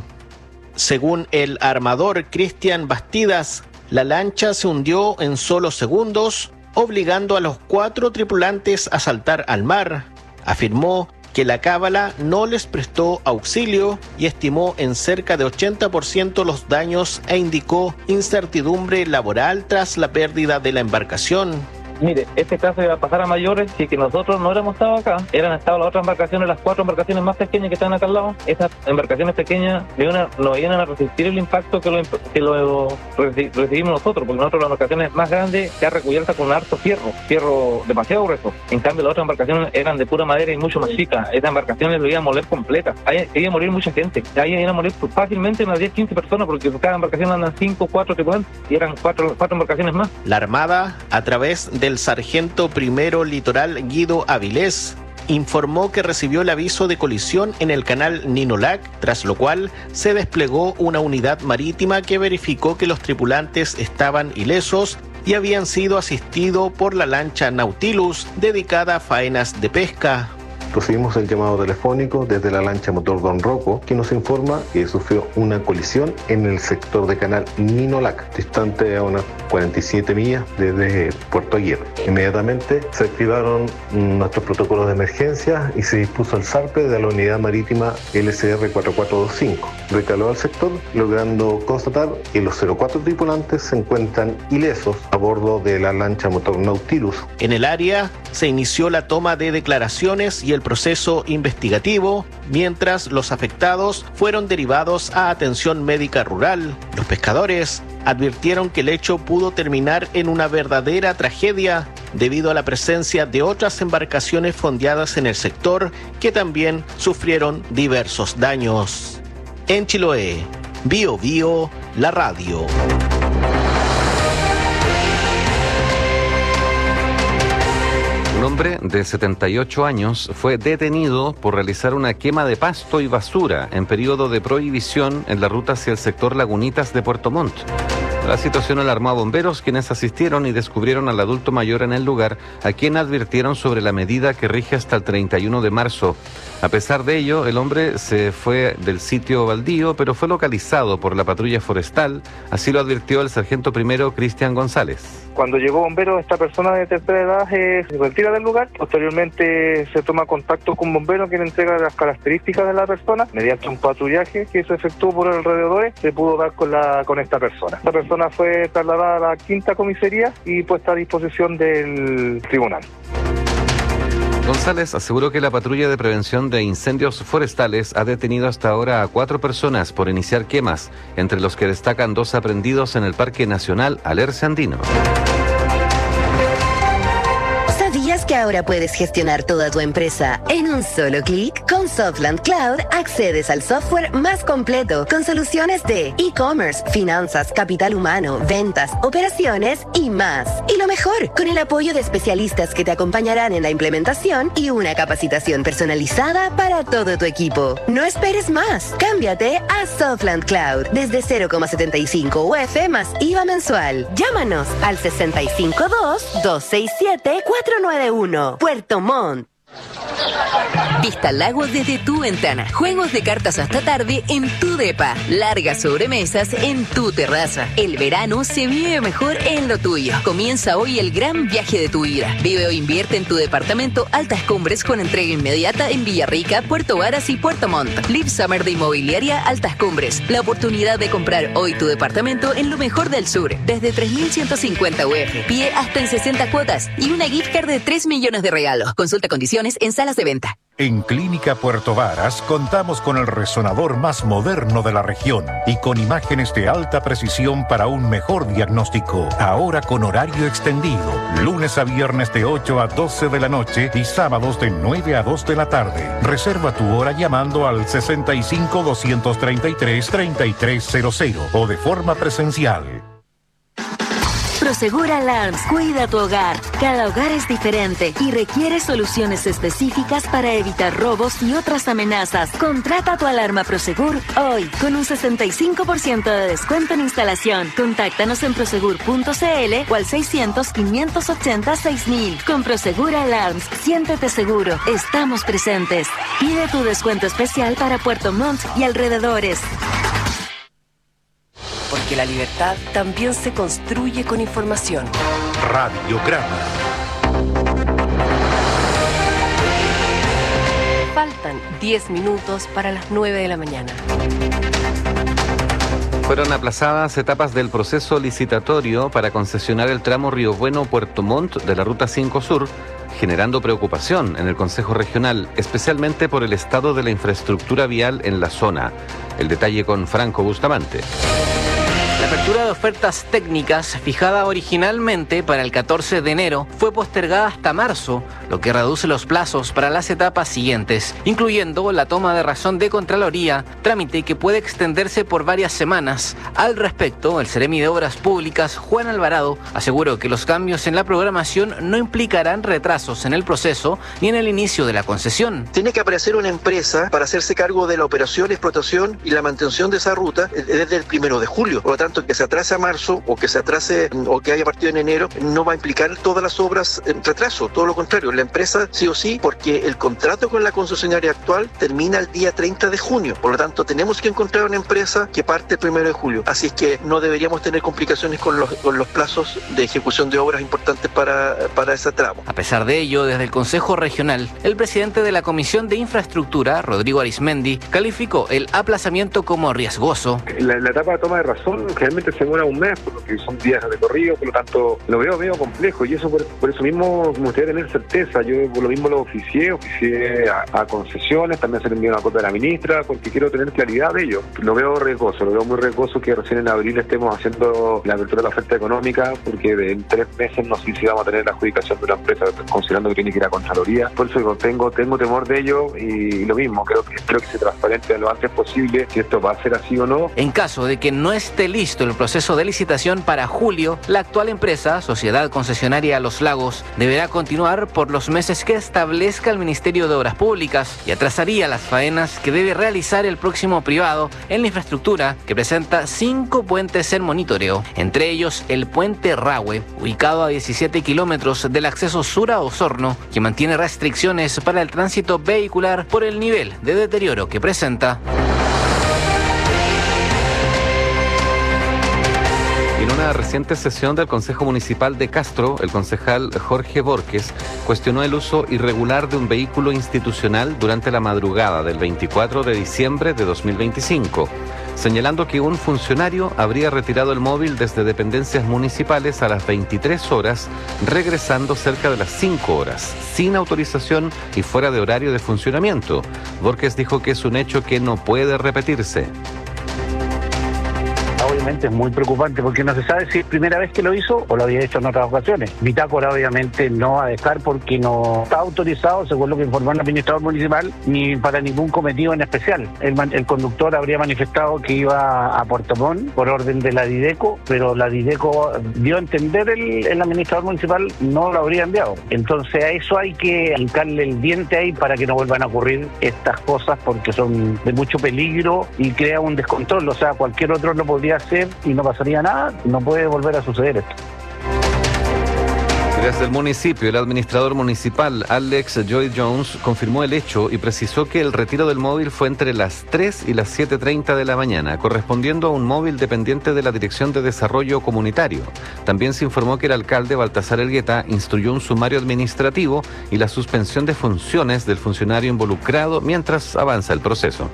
Según el armador Cristian Bastidas, la lancha se hundió en solo segundos, obligando a los cuatro tripulantes a saltar al mar. Afirmó que la Cábala no les prestó auxilio y estimó en cerca de ochenta por ciento los daños e indicó incertidumbre laboral tras la pérdida de la embarcación. Mire, este caso iba a pasar a mayores si que nosotros no hubiéramos estado acá, eran estado las otras embarcaciones, las cuatro embarcaciones más pequeñas que están acá al lado. Esas embarcaciones pequeñas de una, no iban a resistir el impacto que lo, que lo reci, recibimos nosotros, porque nosotros las embarcaciones más grandes se recubierta con harto fierro, fierro demasiado grueso. En cambio las otras embarcaciones eran de pura madera y mucho más chicas. Esas embarcaciones lo iban a moler completas, ahí iba a morir mucha gente, ahí iban a morir fácilmente unas diez, quince personas, porque cada embarcación andan cinco, cuatro tripulantes y eran cuatro, cuatro embarcaciones más. La Armada, a través del sargento primero litoral Guido Avilés, informó que recibió el aviso de colisión en el canal Ninolac, tras lo cual se desplegó una unidad marítima que verificó que los tripulantes estaban ilesos y habían sido asistidos por la lancha Nautilus dedicada a faenas de pesca. Recibimos el llamado telefónico desde la lancha motor Don Rocco, que nos informa que sufrió una colisión en el sector de canal Ninolac, distante a unas cuarenta y siete millas desde Puerto Aguirre. Inmediatamente se activaron nuestros protocolos de emergencia y se dispuso el zarpe de la unidad marítima L S R cuatro cuatro dos cinco. Recaló al sector, logrando constatar que los cero cuatro tripulantes se encuentran ilesos a bordo de la lancha motor Nautilus. En el área se inició la toma de declaraciones y el proceso investigativo, mientras los afectados fueron derivados a atención médica rural. Los pescadores advirtieron que el hecho pudo terminar en una verdadera tragedia debido a la presencia de otras embarcaciones fondeadas en el sector que también sufrieron diversos daños. En Chiloé, Bio Bio, la radio. Un hombre de setenta y ocho años fue detenido por realizar una quema de pasto y basura en periodo de prohibición en la ruta hacia el sector Lagunitas de Puerto Montt. La situación alarmó a bomberos, quienes asistieron y descubrieron al adulto mayor en el lugar, a quien advirtieron sobre la medida que rige hasta el treinta y uno de marzo. A pesar de ello, el hombre se fue del sitio baldío, pero fue localizado por la patrulla forestal, así lo advirtió el sargento primero Cristian González. Cuando llegó bombero, esta persona de tercera edad eh, se retira del lugar. Posteriormente se toma contacto con bombero, quien entrega las características de la persona. Mediante un patrullaje que se efectuó por alrededores, se pudo dar con, la, con esta persona. Esta persona fue trasladada a la quinta comisaría y puesta a disposición del tribunal. González aseguró que la patrulla de prevención de incendios forestales ha detenido hasta ahora a cuatro personas por iniciar quemas, entre los que destacan dos aprehendidos en el Parque Nacional Alerce Andino. ¿Sabías que ahora puedes gestionar toda tu empresa en un solo clic? Con Softland Cloud accedes al software más completo con soluciones de e-commerce, finanzas, capital humano, ventas, operaciones y más. Y lo mejor, con el apoyo de especialistas que te acompañarán en la implementación y una capacitación personalizada para todo tu equipo. No esperes más. Cámbiate a Softland Cloud desde cero coma setenta y cinco U F más I V A mensual. Llámanos al sesenta y cinco dos, dos seis siete, cuatro nueve uno. Puerto Montt. Vista Lagos desde tu ventana. Juegos de cartas hasta tarde en tu depa. Largas sobremesas en tu terraza. El verano se vive mejor en lo tuyo. Comienza hoy el gran viaje de tu vida. Vive o invierte en tu departamento Altas Cumbres con entrega inmediata en Villarrica, Puerto Varas y Puerto Montt. Live Summer de Inmobiliaria Altas Cumbres. La oportunidad de comprar hoy tu departamento en lo mejor del sur. Desde tres mil ciento cincuenta U F. Pie hasta en sesenta cuotas. Y una gift card de tres millones de regalos. Consulta condiciones en salas de venta. En Clínica Puerto Varas contamos con el resonador más moderno de la región y con imágenes de alta precisión para un mejor diagnóstico. Ahora con horario extendido, lunes a viernes de ocho a doce de la noche y sábados de nueve a dos de la tarde. Reserva tu hora llamando al sesenta y cinco, doscientos treinta y tres, treinta y tres cero cero o de forma presencial. Prosegur Alarms cuida tu hogar. Cada hogar es diferente y requiere soluciones específicas para evitar robos y otras amenazas. Contrata tu alarma Prosegur hoy con un sesenta y cinco por ciento de descuento en instalación. Contáctanos en prosegur punto c l o al seiscientos, quinientos ochenta, seis mil. Con Prosegur Alarms, siéntete seguro. Estamos presentes. Pide tu descuento especial para Puerto Montt y alrededores. Porque la libertad también se construye con información. Radiograma. Faltan diez minutos para las nueve de la mañana. Fueron aplazadas etapas del proceso licitatorio para concesionar el tramo Río Bueno-Puerto Montt de la Ruta cinco Sur, generando preocupación en el Consejo Regional, especialmente por el estado de la infraestructura vial en la zona. El detalle con Franco Bustamante. La apertura de ofertas técnicas, fijada originalmente para el catorce de enero, fue postergada hasta marzo, lo que reduce los plazos para las etapas siguientes, incluyendo la toma de razón de Contraloría, trámite que puede extenderse por varias semanas. Al respecto, el Seremi de Obras Públicas, Juan Alvarado, aseguró que los cambios en la programación no implicarán retrasos en el proceso ni en el inicio de la concesión. Tiene que aparecer una empresa para hacerse cargo de la operación, explotación y la mantención de esa ruta desde el primero de julio. Por lo tanto, que se atrase a marzo o que se atrase o que haya partido en enero no va a implicar todas las obras en retraso, todo lo contrario, la empresa sí o sí, porque el contrato con la concesionaria actual termina el día treinta de junio, por lo tanto tenemos que encontrar una empresa que parte el primero de julio, así es que no deberíamos tener complicaciones con los, con los plazos de ejecución de obras importantes para, para ese tramo. A pesar de ello, desde el Consejo Regional, el presidente de la Comisión de Infraestructura, Rodrigo Arismendi, calificó el aplazamiento como riesgoso. La, la etapa de toma de razón realmente se demora un mes, porque son días de recorrido, por lo tanto lo veo medio complejo y eso por, por eso mismo me gustaría tener certeza. Yo por lo mismo lo oficié, oficié a, a concesiones, también se le envió una copia a la ministra, porque quiero tener claridad de ello. Lo veo riesgoso, lo veo muy riesgoso que recién en abril estemos haciendo la apertura de la oferta económica, porque en tres meses no sé si vamos a tener la adjudicación de una empresa, considerando que tiene que ir a Contraloría. Por eso tengo, tengo temor de ello y lo mismo, creo que creo que se transparente lo antes posible si esto va a ser así o no. En caso de que no esté listo el proceso de licitación para julio, la actual empresa, Sociedad Concesionaria Los Lagos, deberá continuar por los meses que establezca el Ministerio de Obras Públicas y atrasaría las faenas que debe realizar el próximo privado en la infraestructura que presenta cinco puentes en monitoreo, entre ellos el puente Rahue, ubicado a diecisiete kilómetros del acceso sur a Osorno, que mantiene restricciones para el tránsito vehicular por el nivel de deterioro que presenta. En una reciente sesión del Consejo Municipal de Castro, el concejal Jorge Borges cuestionó el uso irregular de un vehículo institucional durante la madrugada del veinticuatro de diciembre de dos mil veinticinco, señalando que un funcionario habría retirado el móvil desde dependencias municipales a las veintitrés horas, regresando cerca de las cinco horas, sin autorización y fuera de horario de funcionamiento. Borges dijo que es un hecho que no puede repetirse. Hoy obviamente es muy preocupante porque no se sabe si es primera vez que lo hizo o lo había hecho en otras ocasiones. Bitácora obviamente no va a dejar porque no está autorizado, según lo que informó el administrador municipal, ni para ningún cometido en especial. El, el conductor habría manifestado que iba a Puerto Montt por orden de la Dideco, pero la Dideco dio a entender el, el administrador municipal no lo habría enviado. Entonces a eso hay que hincarle el diente ahí para que no vuelvan a ocurrir estas cosas porque son de mucho peligro y crea un descontrol. O sea, cualquier otro lo podría hacer y no pasaría nada. No puede volver a suceder esto. Desde el municipio, el administrador municipal Alex Joy Jones confirmó el hecho y precisó que el retiro del móvil fue entre las tres y las siete treinta de la mañana, correspondiendo a un móvil dependiente de la Dirección de Desarrollo Comunitario. También se informó que el alcalde Baltasar Elgueta instruyó un sumario administrativo y la suspensión de funciones del funcionario involucrado mientras avanza el proceso.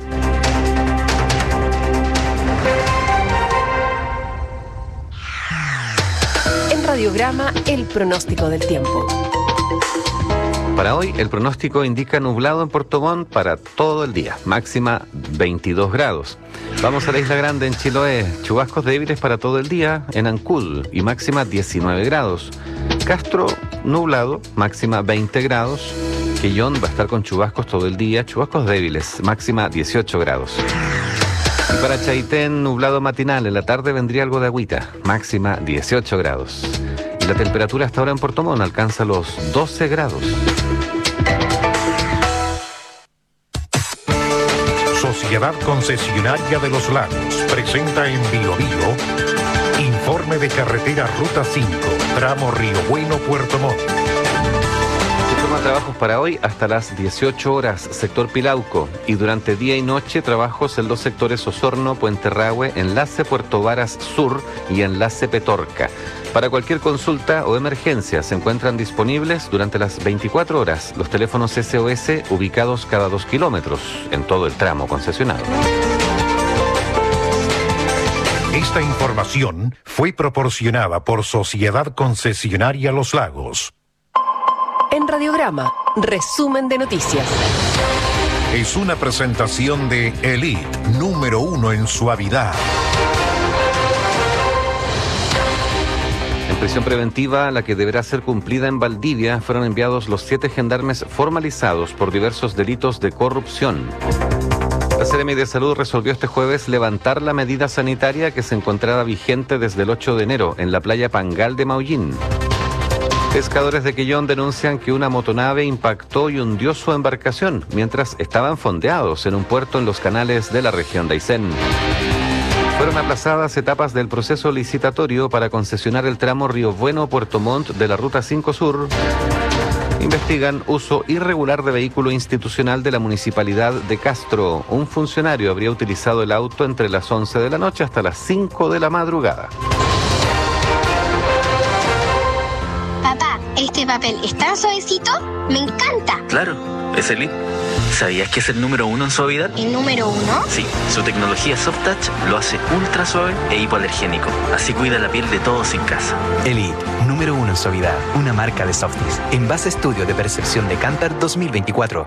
Radiograma, el pronóstico del tiempo. Para hoy, el pronóstico indica nublado en Puerto Montt para todo el día, máxima veintidós grados. Vamos a la Isla Grande en Chiloé, chubascos débiles para todo el día en Ancud y máxima diecinueve grados. Castro, nublado, máxima veinte grados. Quillón va a estar con chubascos todo el día, chubascos débiles, máxima dieciocho grados. Y para Chaitén, nublado matinal, en la tarde vendría algo de agüita, máxima dieciocho grados. Y la temperatura hasta ahora en Puerto Montt alcanza los doce grados. Sociedad Concesionaria de los Lagos presenta en Bio Bio informe de carretera Ruta cinco, tramo Río Bueno, Puerto Montt. Trabajos para hoy hasta las dieciocho horas, sector Pilauco, y durante día y noche trabajos en los sectores Osorno, Puente Rahue, enlace Puerto Varas Sur y enlace Petorca. Para cualquier consulta o emergencia se encuentran disponibles durante las veinticuatro horas los teléfonos S O S ubicados cada dos kilómetros en todo el tramo concesionado. Esta información fue proporcionada por Sociedad Concesionaria Los Lagos. En Radiograma, resumen de noticias. Es una presentación de Elite, número uno en suavidad. En prisión preventiva, la que deberá ser cumplida en Valdivia, fueron enviados los siete gendarmes formalizados por diversos delitos de corrupción. La Seremi de Salud resolvió este jueves levantar la medida sanitaria que se encontraba vigente desde el ocho de enero en la playa Pangal de Maullín. Pescadores de Quillón denuncian que una motonave impactó y hundió su embarcación mientras estaban fondeados en un puerto en los canales de la región de Aysén. Fueron aplazadas etapas del proceso licitatorio para concesionar el tramo Río Bueno-Puerto Montt de la Ruta cinco Sur. Investigan uso irregular de vehículo institucional de la Municipalidad de Castro. Un funcionario habría utilizado el auto entre las once de la noche hasta las cinco de la madrugada. ¿Este papel es tan suavecito? ¡Me encanta! Claro, es Elite. ¿Sabías que es el número uno en suavidad? ¿El número uno? Sí, su tecnología Soft Touch lo hace ultra suave e hipoalergénico. Así cuida la piel de todos en casa. Elite, número uno en suavidad, una marca de Softis. En base a estudio de percepción de Kantar dos mil veinticuatro.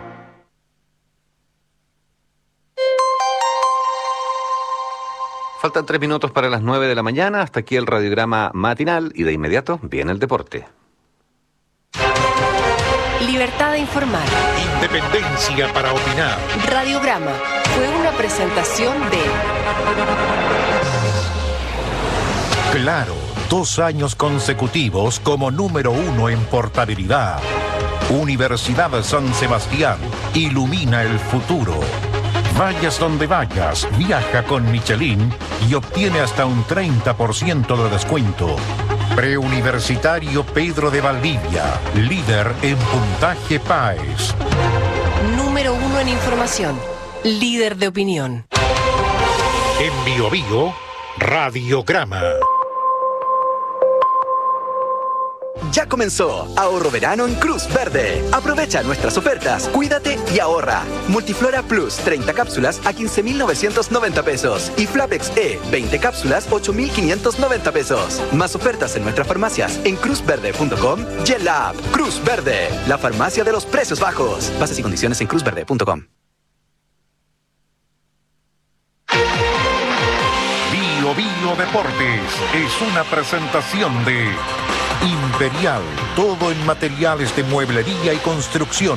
Faltan tres minutos para las nueve de la mañana. Hasta aquí el radiograma matinal y de inmediato viene el deporte. Libertad de informar. Independencia para opinar. Radiograma fue una presentación de... Claro, dos años consecutivos como número uno en portabilidad. Universidad de San Sebastián, ilumina el futuro. Vayas donde vayas, viaja con Michelin y obtiene hasta un treinta por ciento de descuento. Preuniversitario Pedro de Valdivia, líder en puntaje P A E S. Número uno en información, líder de opinión. En Bio Bio, Radiograma. Ya comenzó Ahorro Verano en Cruz Verde. Aprovecha nuestras ofertas, cuídate y ahorra. Multiflora Plus, treinta cápsulas a quince mil novecientos noventa pesos. Y Flapex E, veinte cápsulas, ocho mil quinientos noventa pesos. Más ofertas en nuestras farmacias en cruz verde punto com y en la app Cruz Verde, la farmacia de los precios bajos. Bases y condiciones en cruz verde punto com. Bio Bio Radio Deportes es una presentación de Imperial, todo en materiales de mueblería y construcción.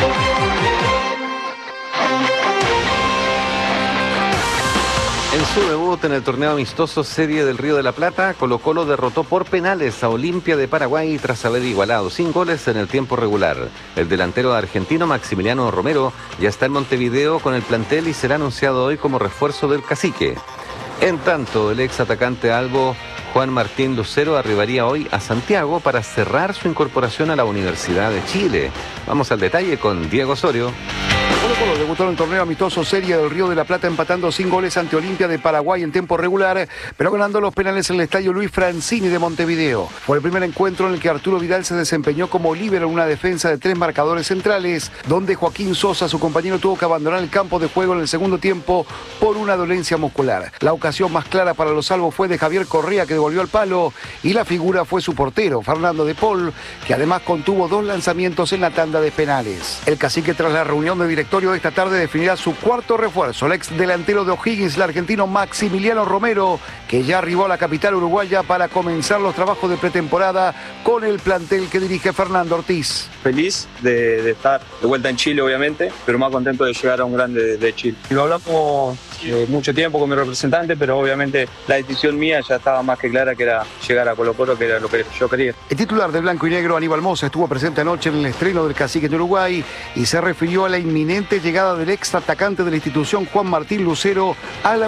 En su debut en el torneo amistoso Serie del Río de la Plata, Colo-Colo derrotó por penales a Olimpia de Paraguay tras haber igualado sin goles en el tiempo regular. El delantero argentino Maximiliano Romero ya está en Montevideo con el plantel y será anunciado hoy como refuerzo del Cacique. En tanto, el ex atacante albo Juan Martín Lucero arribaría hoy a Santiago para cerrar su incorporación a la Universidad de Chile. Vamos al detalle con Diego Osorio. Colo-Colo debutó en el torneo amistoso Serie del Río de la Plata empatando sin goles ante Olimpia de Paraguay en tiempo regular, pero ganando los penales en el estadio Luis Francini de Montevideo. Fue el primer encuentro en el que Arturo Vidal se desempeñó como líbero en una defensa de tres marcadores centrales, donde Joaquín Sosa, su compañero, tuvo que abandonar el campo de juego en el segundo tiempo por una dolencia muscular. La ocasión más clara para los salvos fue de Javier Correa, que devolvió al palo, y la figura fue su portero, Fernando de Paul, que además contuvo dos lanzamientos en la tanda de penales. El Cacique, tras la reunión de directorio de esta tarde, definirá su cuarto refuerzo, el ex delantero de O'Higgins, el argentino Maximiliano Romero, que ya arribó a la capital uruguaya para comenzar los trabajos de pretemporada con el plantel que dirige Fernando Ortiz. Feliz de, de estar de vuelta en Chile, obviamente, pero más contento de llegar a un grande de, de Chile. Lo hablamos eh, mucho tiempo con mi representante, pero obviamente la decisión mía ya estaba más que clara, que era llegar a Colo-Colo, que era lo que yo quería. El titular de Blanco y Negro, Aníbal Mosa, estuvo presente anoche en el estreno del Cacique en Uruguay y se refirió a la inminente llegada del ex atacante de la institución Juan Martín Lucero a la